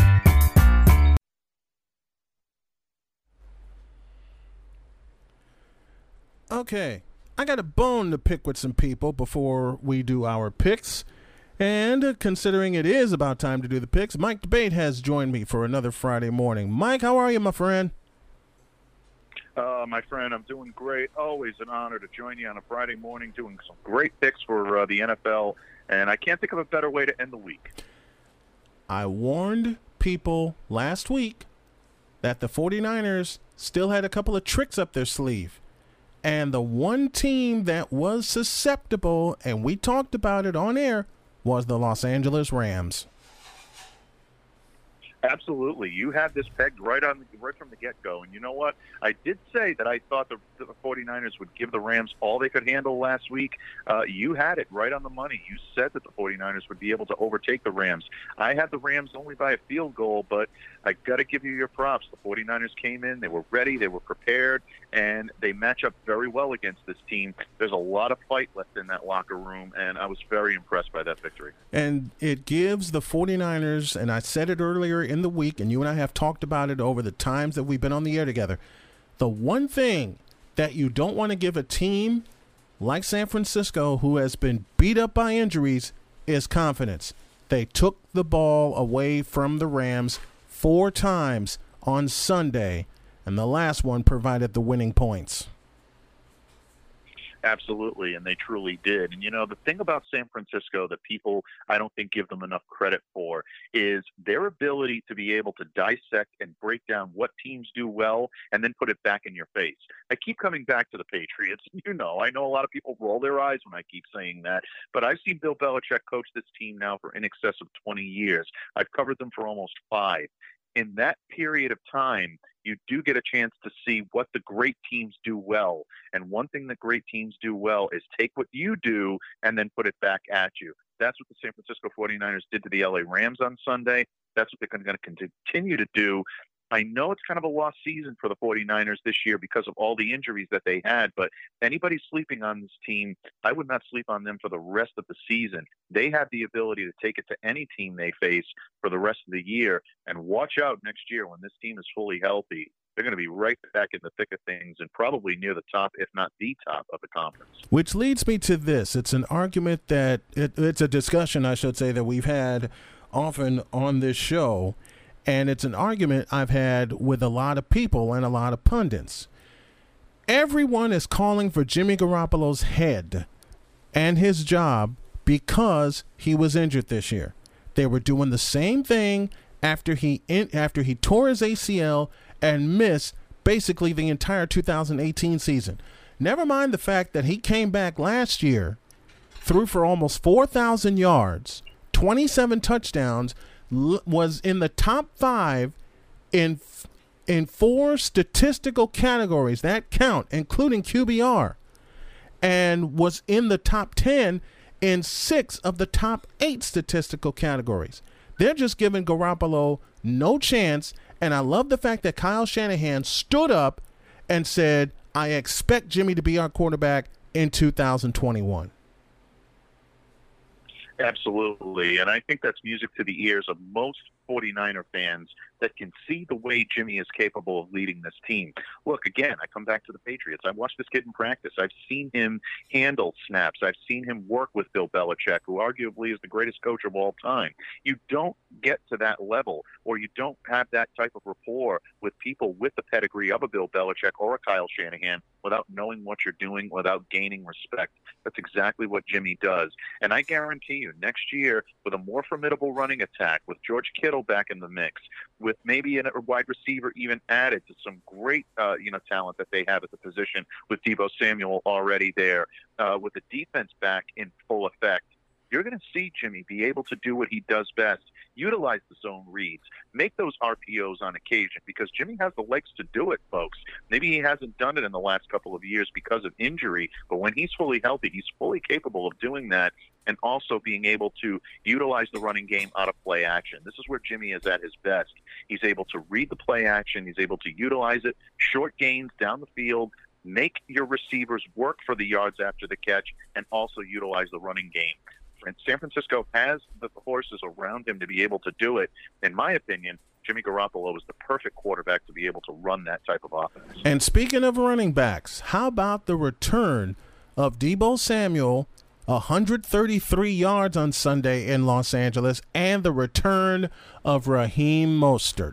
Okay, I got a bone to pick with some people before we do our picks. And uh, considering it is about time to do the picks, Mike Debate has joined me for another Friday morning. Mike, how are you, my friend? Uh, my friend, I'm doing great. Always an honor to join you on a Friday morning doing some great picks for uh, the N F L, and I can't think of a better way to end the week. I warned people last week that the 49ers still had a couple of tricks up their sleeve. And the one team that was susceptible, and we talked about it on air, was the Los Angeles Rams. Absolutely. You had this pegged right on right from the get-go. And you know what? I did say that I thought the, the 49ers would give the Rams all they could handle last week. Uh, you had it right on the money. You said that the 49ers would be able to overtake the Rams. I had the Rams only by a field goal, but I got to give you your props. The 49ers came in. They were ready. They were prepared. And they match up very well against this team. There's a lot of fight left in that locker room, and I was very impressed by that victory. And it gives the 49ers, and I said it earlier in the week, and you and I have talked about it over the times that we've been on the air together, the one thing that you don't want to give a team like San Francisco, who has been beat up by injuries, is confidence. They took the ball away from the Rams four times on Sunday, and the last one provided the winning points. Absolutely, and they truly did. And, you know, the thing about San Francisco that people, I don't think, give them enough credit for is their ability to be able to dissect and break down what teams do well and then put it back in your face. I keep coming back to the Patriots. You know, I know a lot of people roll their eyes when I keep saying that, but I've seen Bill Belichick coach this team now for in excess of twenty years. I've covered them for almost five. In that period of time, you do get a chance to see what the great teams do well. And one thing that great teams do well is take what you do and then put it back at you. That's what the San Francisco 49ers did to the L A Rams on Sunday. That's what they're going to continue to do. I know it's kind of a lost season for the 49ers this year because of all the injuries that they had, but anybody sleeping on this team, I would not sleep on them for the rest of the season. They have the ability to take it to any team they face for the rest of the year, and watch out next year when this team is fully healthy. They're going to be right back in the thick of things and probably near the top, if not the top, of the conference. Which leads me to this. It's an argument that, it, it's a discussion, I should say, that we've had often on this show. And it's an argument I've had with a lot of people and a lot of pundits. Everyone is calling for Jimmy Garoppolo's head and his job because he was injured this year. They were doing the same thing after he in, after he tore his A C L and missed basically the entire two thousand eighteen season. Never mind the fact that he came back last year, threw for almost four thousand yards, twenty-seven touchdowns, l- was in the top five in in four statistical categories that count, including Q B R, and was in the top ten in six of the top eight statistical categories. They're just giving Garoppolo no chance, and I love the fact that Kyle Shanahan stood up and said, I expect Jimmy to be our quarterback in two thousand twenty-one. Absolutely, and I think that's music to the ears of most forty-niner fans that can see the way Jimmy is capable of leading this team. Look, again, I come back to the Patriots. I've watched this kid in practice. I've seen him handle snaps. I've seen him work with Bill Belichick, who arguably is the greatest coach of all time. You don't get to that level, or you don't have that type of rapport with people with the pedigree of a Bill Belichick or a Kyle Shanahan without knowing what you're doing, without gaining respect. That's exactly what Jimmy does. And I guarantee you, next year, with a more formidable running attack, with George Kittle back in the mix, with maybe a wide receiver even added to some great uh, you know, talent that they have at the position, with Deebo Samuel already there, uh, with the defense back in full effect, you're going to see Jimmy be able to do what he does best, utilize the zone reads, make those R P Os on occasion, because Jimmy has the legs to do it, folks. Maybe he hasn't done it in the last couple of years because of injury, but when he's fully healthy, he's fully capable of doing that, and also being able to utilize the running game out of play action. This is where Jimmy is at his best. He's able to read the play action. He's able to utilize it, short gains down the field, make your receivers work for the yards after the catch, and also utilize the running game. And San Francisco has the horses around him to be able to do it. In my opinion, Jimmy Garoppolo is the perfect quarterback to be able to run that type of offense. And speaking of running backs, how about the return of Deebo Samuel, one hundred thirty-three yards on Sunday in Los Angeles, and the return of Raheem Mostert?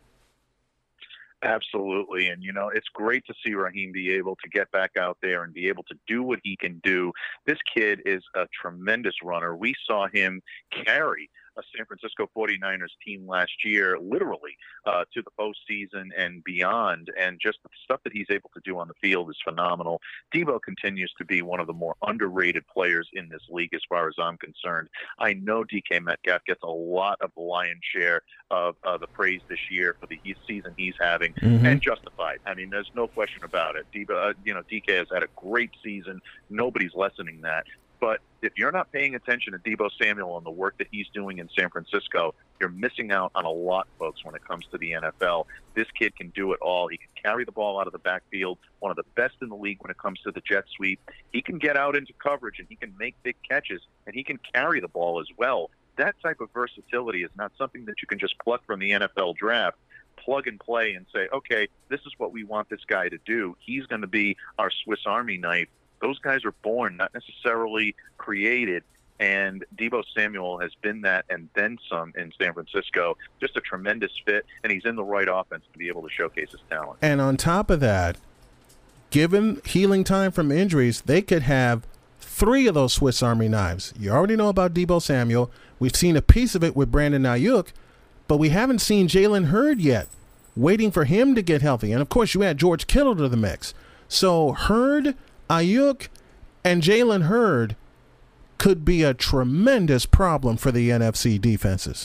Absolutely. And, you know, it's great to see Raheem be able to get back out there and be able to do what he can do. This kid is a tremendous runner. We saw him carry a San Francisco forty-niners team last year, literally, uh, to the postseason and beyond. And just the stuff that he's able to do on the field is phenomenal. Deebo continues to be one of the more underrated players in this league as far as I'm concerned. I know D K Metcalf gets a lot of the lion's share of uh, the praise this year for the season he's having, mm-hmm. and justified. I mean, there's no question about it. Deebo, uh, you know, D K has had a great season. Nobody's lessening that. But if you're not paying attention to Deebo Samuel and the work that he's doing in San Francisco, you're missing out on a lot, folks, when it comes to the N F L. This kid can do it all. He can carry the ball out of the backfield, one of the best in the league when it comes to the jet sweep. He can get out into coverage, and he can make big catches, and he can carry the ball as well. That type of versatility is not something that you can just pluck from the N F L draft, plug and play, and say, okay, this is what we want this guy to do. He's going to be our Swiss Army knife. Those guys are born, not necessarily created, and Deebo Samuel has been that and then some in San Francisco. Just a tremendous fit, and he's in the right offense to be able to showcase his talent. And on top of that, given healing time from injuries, they could have three of those Swiss Army knives. You already know about Deebo Samuel. We've seen a piece of it with Brandon Ayuk, but we haven't seen Jalen Hurd yet, waiting for him to get healthy. And, of course, you add George Kittle to the mix. So Hurd, Ayuk, and Jalen Hurd could be a tremendous problem for the N F C defenses.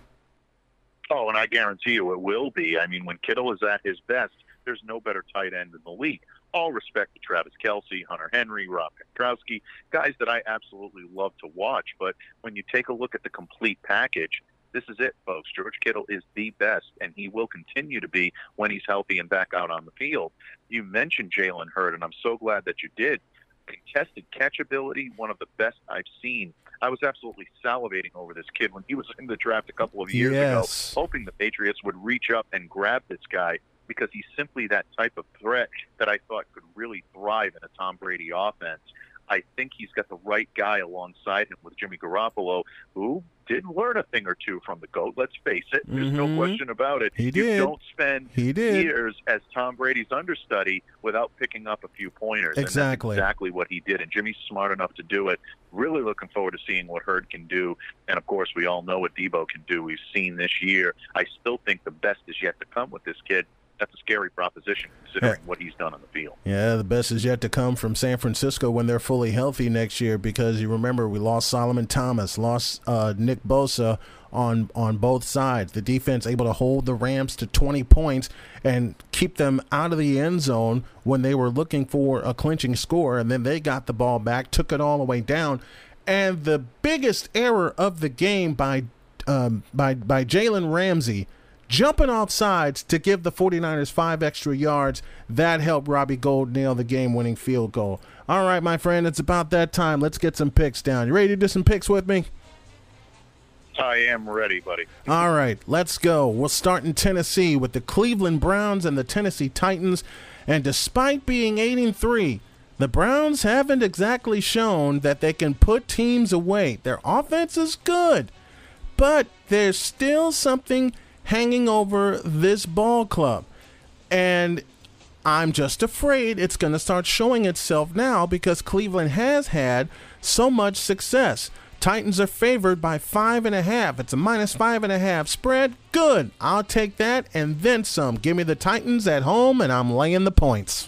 Oh, and I guarantee you it will be. I mean, when Kittle is at his best, there's no better tight end in the league. All respect to Travis Kelce, Hunter Henry, Rob Gronkowski, guys that I absolutely love to watch. But when you take a look at the complete package, this is it, folks. George Kittle is the best, and he will continue to be when he's healthy and back out on the field. You mentioned Jalen Hurd, and I'm so glad that you did. Contested catch ability, one of the best I've seen. I was absolutely salivating over this kid when he was in the draft a couple of years yes. ago, hoping the Patriots would reach up and grab this guy, because he's simply that type of threat that I thought could really thrive in a Tom Brady offense. I think he's got the right guy alongside him with Jimmy Garoppolo, who did learn a thing or two from the GOAT. Let's face it. There's mm-hmm. no question about it. He you did. don't spend he did. years as Tom Brady's understudy without picking up a few pointers. Exactly. And that's exactly what he did. And Jimmy's smart enough to do it. Really looking forward to seeing what Hurd can do. And, of course, we all know what Deebo can do. We've seen this year. I still think the best is yet to come with this kid. that's a scary proposition considering Yeah. what he's done on the field. Yeah, the best is yet to come from San Francisco when they're fully healthy next year, because you remember we lost Solomon Thomas, lost uh, Nick Bosa on on both sides. The defense able to hold the Rams to twenty points and keep them out of the end zone when they were looking for a clinching score, and then they got the ball back, took it all the way down. And the biggest error of the game by um, by by Jalen Ramsey, jumping off sides to give the 49ers five extra yards, that helped Robbie Gould nail the game-winning field goal. All right, my friend, it's about that time. Let's get some picks down. You ready to do some picks with me? I am ready, buddy. All right, let's go. We'll start in Tennessee with the Cleveland Browns and the Tennessee Titans. And despite being eight and three, the Browns haven't exactly shown that they can put teams away. Their offense is good, but there's still something hanging over this ball club. And I'm just afraid it's going to start showing itself now because Cleveland has had so much success. Titans are favored by five and a half. It's a minus five and a half spread. Good. I'll take that and then some. Give me the Titans at home, and I'm laying the points.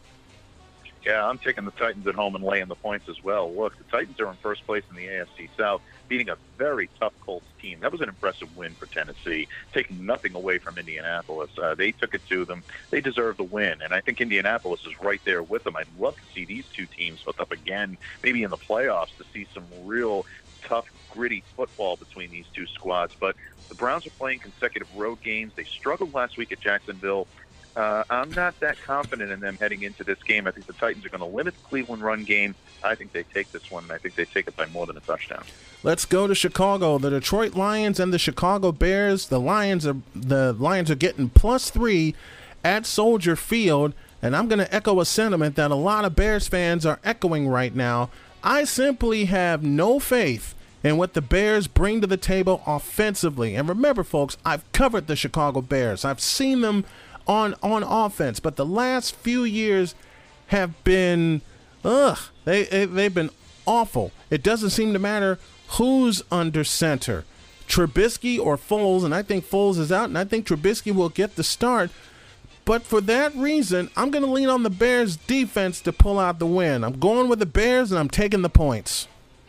Yeah, I'm taking the Titans at home and laying the points as well. Look, the Titans are in first place in the A F C South, beating a very tough Colts team. That was an impressive win for Tennessee, taking nothing away from Indianapolis. Uh, they took it to them. They deserve the win, and I think Indianapolis is right there with them. I'd love to see these two teams hook up again, maybe in the playoffs, to see some real tough, gritty football between these two squads. But the Browns are playing consecutive road games. They struggled last week at Jacksonville. Uh, I'm not that confident in them heading into this game. I think the Titans are going to limit the Cleveland run game. I think they take this one, and I think they take it by more than a touchdown. Let's go to Chicago. The Detroit Lions and the Chicago Bears. The Lions are the Lions are getting plus three at Soldier Field, and I'm going to echo a sentiment that a lot of Bears fans are echoing right now. I simply have no faith in what the Bears bring to the table offensively. And remember, folks, I've covered the Chicago Bears. I've seen them on on offense, but the last few years have been ugh they, they they've been awful. It doesn't seem to matter who's under center, Trubisky or Foles, and I think Foles is out, and I think Trubisky will get the start. But for that reason, I'm going to lean on the Bears defense to pull out the win. I'm going with the Bears, and I'm taking the points.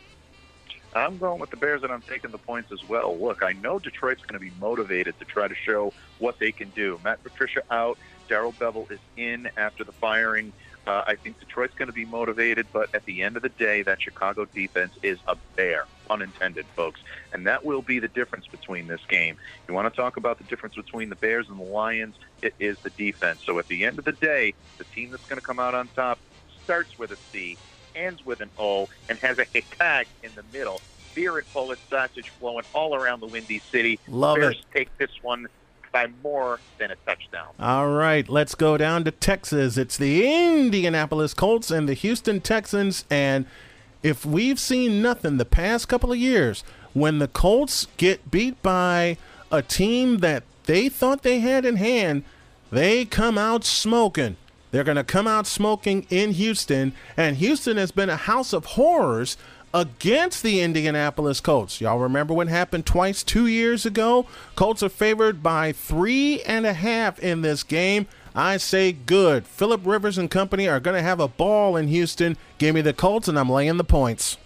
I'm going with the Bears, and I'm taking the points as well. Look, I know Detroit's going to be motivated to try to show what they can do. Matt Patricia out. Darrell Bevel is in after the firing. Uh, I think Detroit's going to be motivated, but at the end of the day, that Chicago defense is a bear, unintended, folks. And that will be the difference between this game. You want to talk about the difference between the Bears and the Lions? It is the defense. So at the end of the day, the team that's going to come out on top starts with a C, ends with an O, and has a tag in the middle. Beer and Polish sausage flowing all around the Windy City. Love Bears it. take this one by more than a touchdown. All right, let's go down to Texas. It's the Indianapolis Colts and the Houston Texans. And if we've seen nothing the past couple of years, when the Colts get beat by a team that they thought they had in hand, they come out smoking. They're going to come out smoking in Houston, and Houston has been a house of horrors against the Indianapolis Colts. Y'all remember what happened twice two years ago? Colts are favored by three and a half in this game. I say good. Phillip Rivers and company are going to have a ball in Houston. Give me the Colts, and I'm laying the points.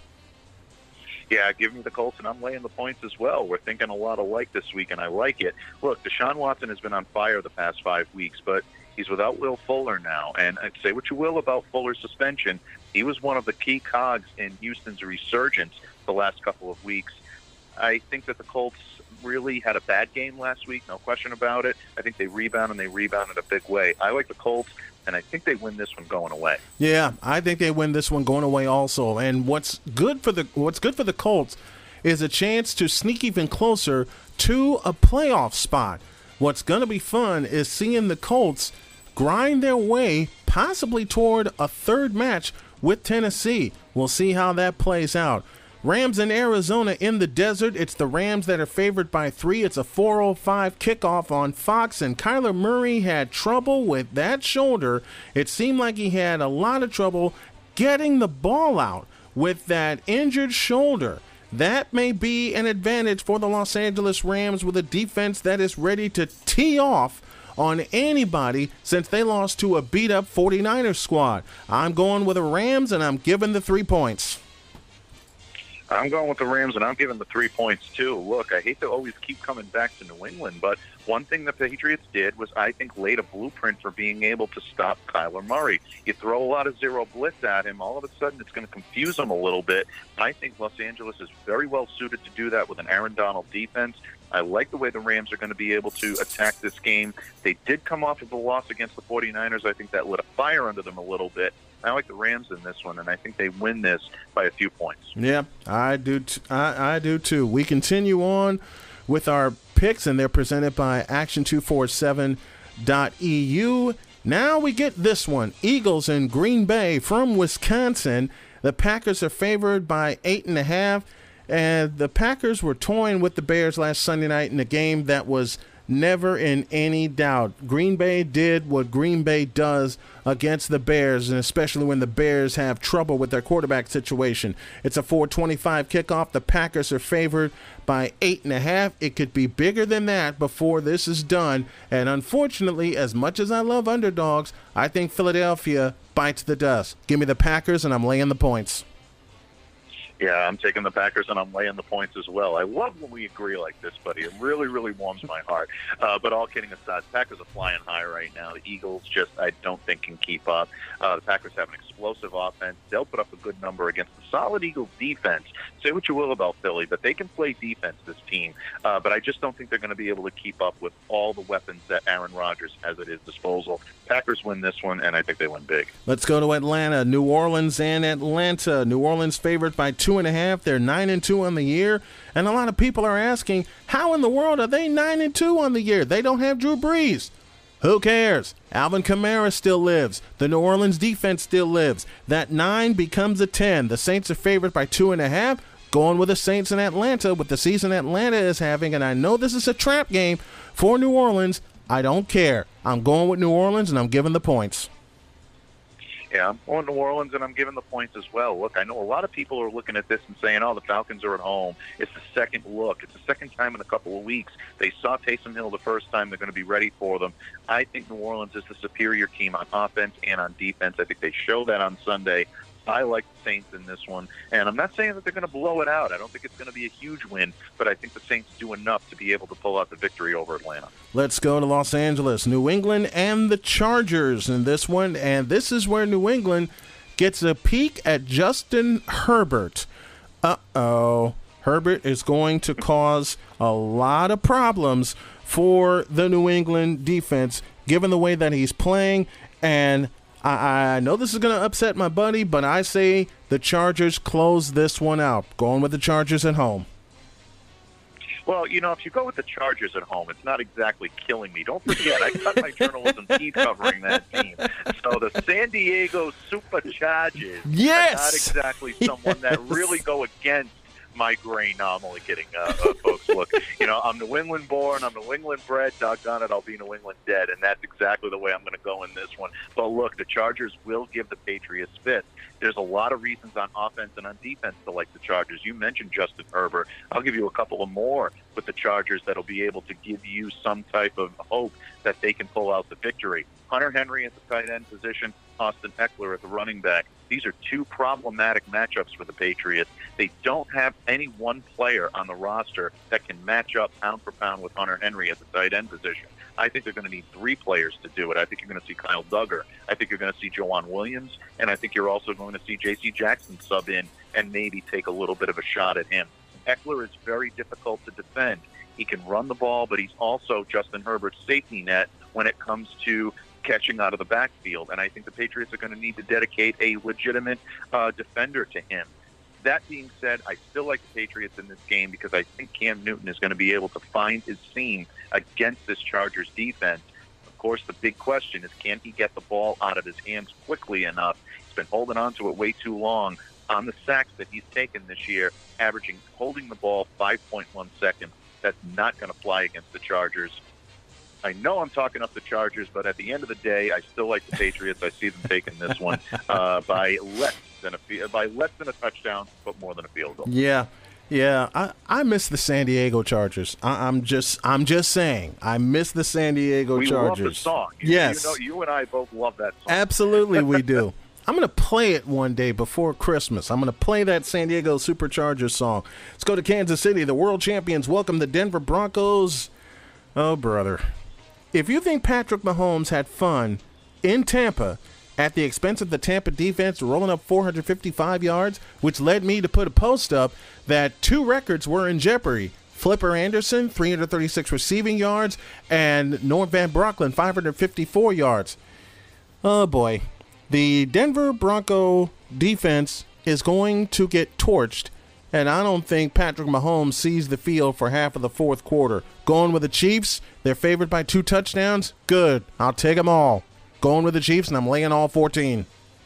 Yeah, give me the Colts, and I'm laying the points as well. We're thinking a lot alike this week, and I like it. Look, Deshaun Watson has been on fire the past five weeks, but he's without Will Fuller now. And I'd say what you will about Fuller's suspension, he was one of the key cogs in Houston's resurgence the last couple of weeks. I think that the Colts really had a bad game last week, no question about it. I think they rebound, and they rebound in a big way. I like the Colts, and I think they win this one going away. Yeah, I think they win this one going away also. And what's good for the what's good for the Colts is a chance to sneak even closer to a playoff spot. What's going to be fun is seeing the Colts grind their way possibly toward a third match with Tennessee. We'll see how that plays out. Rams in Arizona in the desert. It's the Rams that are favored by three. It's a four oh five kickoff on Fox, and Kyler Murray had trouble with that shoulder. It seemed like he had a lot of trouble getting the ball out with that injured shoulder. That may be an advantage for the Los Angeles Rams with a defense that is ready to tee off on anybody since they lost to a beat-up 49ers squad. I'm going with the Rams, and I'm giving the three points. I'm going with the Rams, and I'm giving the three points, too. Look, I hate to always keep coming back to New England, but one thing the Patriots did was, I think, laid a blueprint for being able to stop Kyler Murray. You throw a lot of zero blitz at him, all of a sudden it's going to confuse him a little bit. I think Los Angeles is very well suited to do that with an Aaron Donald defense. I like the way the Rams are going to be able to attack this game. They did come off of a loss against the 49ers. I think that lit a fire under them a little bit. I like the Rams in this one, and I think they win this by a few points. Yeah, I do. T- I, I do too. We continue on with our picks, and they're presented by Action two forty-seven dot E U. Now we get this one: Eagles in Green Bay from Wisconsin. The Packers are favored by eight and a half, and the Packers were toying with the Bears last Sunday night in a game that was never in any doubt. Green Bay did what Green Bay does against the Bears, and especially when the Bears have trouble with their quarterback situation. It's a four twenty-five kickoff. The Packers are favored by eight and a half. It could be bigger than that before this is done. And unfortunately, as much as I love underdogs, I think Philadelphia bites the dust. Give me the Packers, and I'm laying the points. Yeah, I'm taking the Packers, and I'm laying the points as well. I love when we agree like this, buddy. It really, really warms my heart. Uh, but all kidding aside, the Packers are flying high right now. The Eagles just, I don't think, can keep up. Uh, the Packers have an explosive offense. They'll put up a good number against the solid Eagles defense. Say what you will about Philly, but they can play defense, this team. Uh, but I just don't think they're going to be able to keep up with all the weapons that Aaron Rodgers has at his disposal. Packers win this one, and I think they win big. Let's go to Atlanta. New Orleans and Atlanta. New Orleans favored by two and a half. They're nine and two on the year, and a lot of people are asking, how in the world are they nine and two on the year? They don't have Drew Brees. Who cares? Alvin Kamara still lives. The New Orleans defense still lives. That nine becomes a ten. The Saints are favored by two and a half. Going with the Saints in Atlanta with the season Atlanta is having, and I know this is a trap game for New Orleans. I don't care. I'm going with New Orleans, and I'm giving the points. Yeah, I'm going to New Orleans, and I'm giving the points as well. Look, I know a lot of people are looking at this and saying, oh, the Falcons are at home. It's the second look. It's the second time in a couple of weeks. They saw Taysom Hill the first time. They're going to be ready for them. I think New Orleans is the superior team on offense and on defense. I think they show that on Sunday. I like the Saints in this one, and I'm not saying that they're going to blow it out. I don't think it's going to be a huge win, but I think the Saints do enough to be able to pull out the victory over Atlanta. Let's go to Los Angeles, New England, and the Chargers in this one, and this is where New England gets a peek at Justin Herbert. Uh-oh. Herbert is going to cause a lot of problems for the New England defense, given the way that he's playing, and I, I know this is going to upset my buddy, but I say the Chargers close this one out. Going with the Chargers at home. Well, you know, if you go with the Chargers at home, it's not exactly killing me. Don't forget, I cut my journalism teeth covering that team. So the San Diego Superchargers yes! are not exactly someone yes. that really go against my grain. No, I'm only kidding, uh, uh, folks. Look, you know, I'm New England born, I'm New England bred, doggone it, I'll be New England dead, and that's exactly the way I'm going to go in this one. But look, the Chargers will give the Patriots fits. There's a lot of reasons on offense and on defense to like the Chargers. You mentioned Justin Herbert. I'll give you a couple of more with the Chargers that'll be able to give you some type of hope that they can pull out the victory. Hunter Henry at the tight end position, Austin Eckler at the running back. These are two problematic matchups for the Patriots. They don't have any one player on the roster that can match up pound for pound with Hunter Henry at the tight end position. I think they're going to need three players to do it. I think you're going to see Kyle Duggar. I think you're going to see Jawan Williams. And I think you're also going to see J C Jackson sub in and maybe take a little bit of a shot at him. Eckler is very difficult to defend. He can run the ball, but he's also Justin Herbert's safety net when it comes to catching out of the backfield. And I think the Patriots are going to need to dedicate a legitimate uh, defender to him. That being said, I still like the Patriots in this game because I think Cam Newton is going to be able to find his seam against this Chargers defense. Of course, the big question is, can he get the ball out of his hands quickly enough? He's been holding on to it way too long. On the sacks that he's taken this year, averaging holding the ball five point one seconds. That's not going to fly against the Chargers. I know I'm talking up the Chargers, but at the end of the day, I still like the Patriots. I see them taking this one uh, by less than a by less than a touchdown, but more than a field goal. Yeah, Yeah, I, I miss the San Diego Chargers. I, I'm just I'm just saying I miss the San Diego we Chargers. We love the song. You, yes, you know, you and I both love that song. Absolutely, we do. I'm going to play it one day before Christmas. I'm going to play that San Diego Superchargers song. Let's go to Kansas City. The world champions welcome the Denver Broncos. Oh, brother. If you think Patrick Mahomes had fun in Tampa at the expense of the Tampa defense rolling up four hundred fifty-five yards, which led me to put a post up that two records were in jeopardy. Flipper Anderson, three hundred thirty-six receiving yards, and Norm Van Brocklin, five hundred fifty-four yards. Oh, boy. The Denver Bronco defense is going to get torched, and I don't think Patrick Mahomes sees the field for half of the fourth quarter. Going with the Chiefs, they're favored by two touchdowns. Good. I'll take them all. Going with the Chiefs, and I'm laying all fourteen.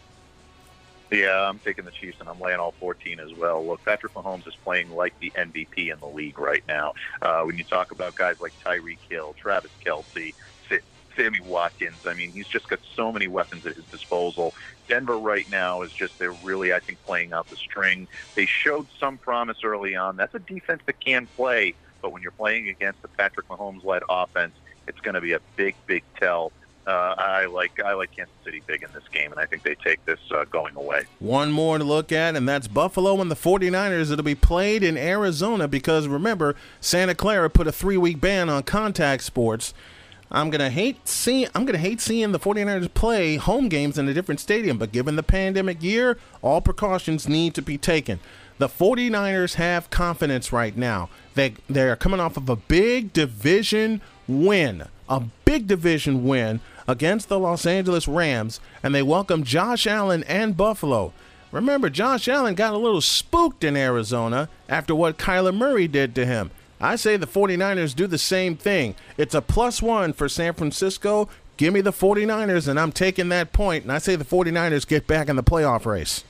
Yeah, I'm taking the Chiefs, and I'm laying all fourteen as well. Look, Patrick Mahomes is playing like the M V P in the league right now. Uh, when you talk about guys like Tyreek Hill, Travis Kelce, Sammy Watkins, I mean, he's just got so many weapons at his disposal. Denver right now is just, they're really, I think, playing out the string. They showed some promise early on. That's a defense that can play, but when you're playing against the Patrick Mahomes-led offense, it's going to be a big, big tell. Uh, I like I like Kansas City big in this game, and I think they take this uh, going away. One more to look at, and that's Buffalo and the forty-niners. It'll be played in Arizona because, remember, Santa Clara put a three-week ban on contact sports. I'm gonna hate seeing I'm gonna hate seeing the forty-niners play home games in a different stadium, but given the pandemic year, all precautions need to be taken. The forty-niners have confidence right now. They they're coming off of a big division win, a big division win against the Los Angeles Rams, and they welcome Josh Allen and Buffalo. Remember, Josh Allen got a little spooked in Arizona after what Kyler Murray did to him. I say the forty-niners do the same thing. It's a plus one for San Francisco. Give me the forty-niners, and I'm taking that point. And I say the forty-niners get back in the playoff race.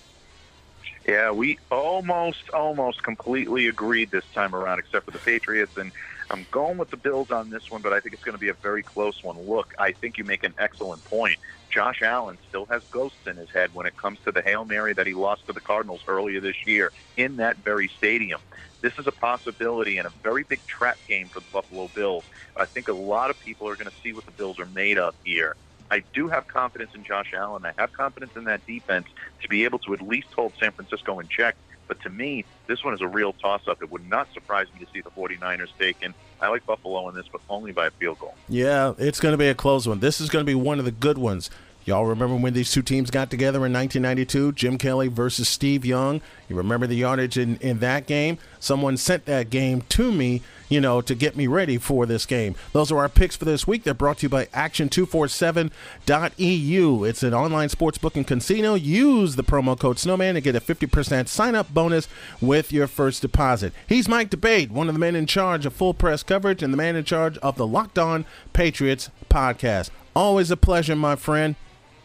Yeah, we almost, almost completely agreed this time around, except for the Patriots. And I'm going with the Bills on this one, but I think it's going to be a very close one. Look, I think you make an excellent point. Josh Allen still has ghosts in his head when it comes to the Hail Mary that he lost to the Cardinals earlier this year in that very stadium. This is a possibility and a very big trap game for the Buffalo Bills. I think a lot of people are going to see what the Bills are made of here. I do have confidence in Josh Allen. I have confidence in that defense to be able to at least hold San Francisco in check. But to me, this one is a real toss-up. It would not surprise me to see the forty-niners taken. I like Buffalo in this, but only by a field goal. Yeah, it's going to be a close one. This is going to be one of the good ones. Y'all remember when these two teams got together in nineteen ninety-two, Jim Kelly versus Steve Young? You remember the yardage in, in that game? Someone sent that game to me, you know, to get me ready for this game. Those are our picks for this week. They're brought to you by action two forty-seven dot e u. It's an online sports booking casino. Use the promo code Snowman to get a fifty percent sign-up bonus with your first deposit. He's Mike DeBate, one of the men in charge of full press coverage and the man in charge of the Locked On Patriots podcast. Always a pleasure, my friend.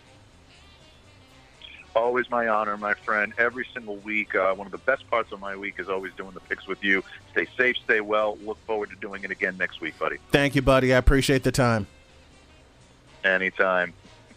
Always my honor, my friend. Every single week, uh, one of the best parts of my week is always doing the picks with you. Stay safe, stay well. Look forward to doing it again next week, buddy. Thank you, buddy. I appreciate the time. Anytime.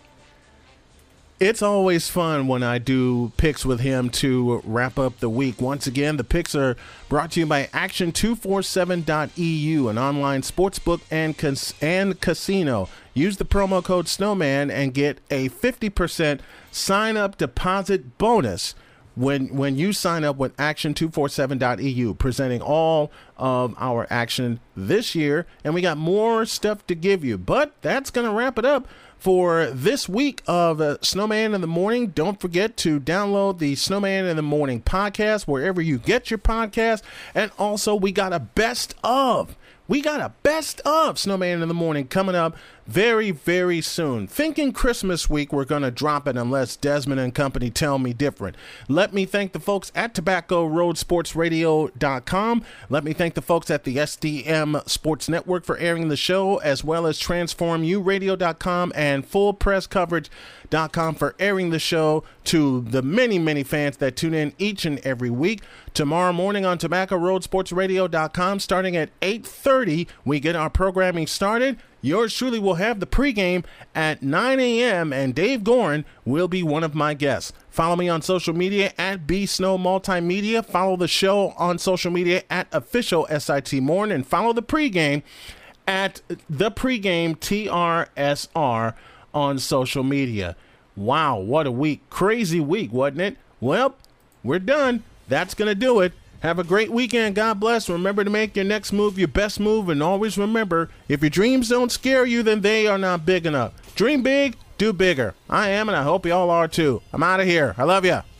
It's always fun when I do picks with him to wrap up the week. Once again, the picks are brought to you by action two forty-seven dot e u, an online sportsbook and cas- and casino. Use the promo code Snowman and get a fifty percent sign-up deposit bonus when when you sign up with action two forty-seven dot e u, presenting all of our action this year. And we got more stuff to give you. But that's going to wrap it up for this week of uh, Snowman in the Morning. Don't forget to download the Snowman in the Morning podcast wherever you get your podcast. And also, we got a best of. We got a best of Snowman in the Morning coming up very, very soon. Thinking Christmas week, we're going to drop it unless Desmond and company tell me different. Let me thank the folks at Tobacco Road Sports Radio dot com. Let me thank the folks at the S D M Sports Network for airing the show, as well as Transform U Radio dot com and Full Press Coverage dot com for airing the show to the many, many fans that tune in each and every week. Tomorrow morning on Tobacco Road Sports Radio dot com, starting at eight thirty, we get our programming started. yours truly will have the pregame at nine a.m. and Dave Gorin will be one of my guests. Follow me on social media at B Snow Multimedia. Follow the show on social media at Official S I T Morn, and follow the pregame at the pregame T R S R on social media. Wow, what a week. Crazy week, wasn't it? Well, we're done. That's going to do it. Have a great weekend. God bless. Remember to make your next move your best move. And always remember, if your dreams don't scare you, then they are not big enough. Dream big, do bigger. I am, and I hope you all are too. I'm out of here. I love you.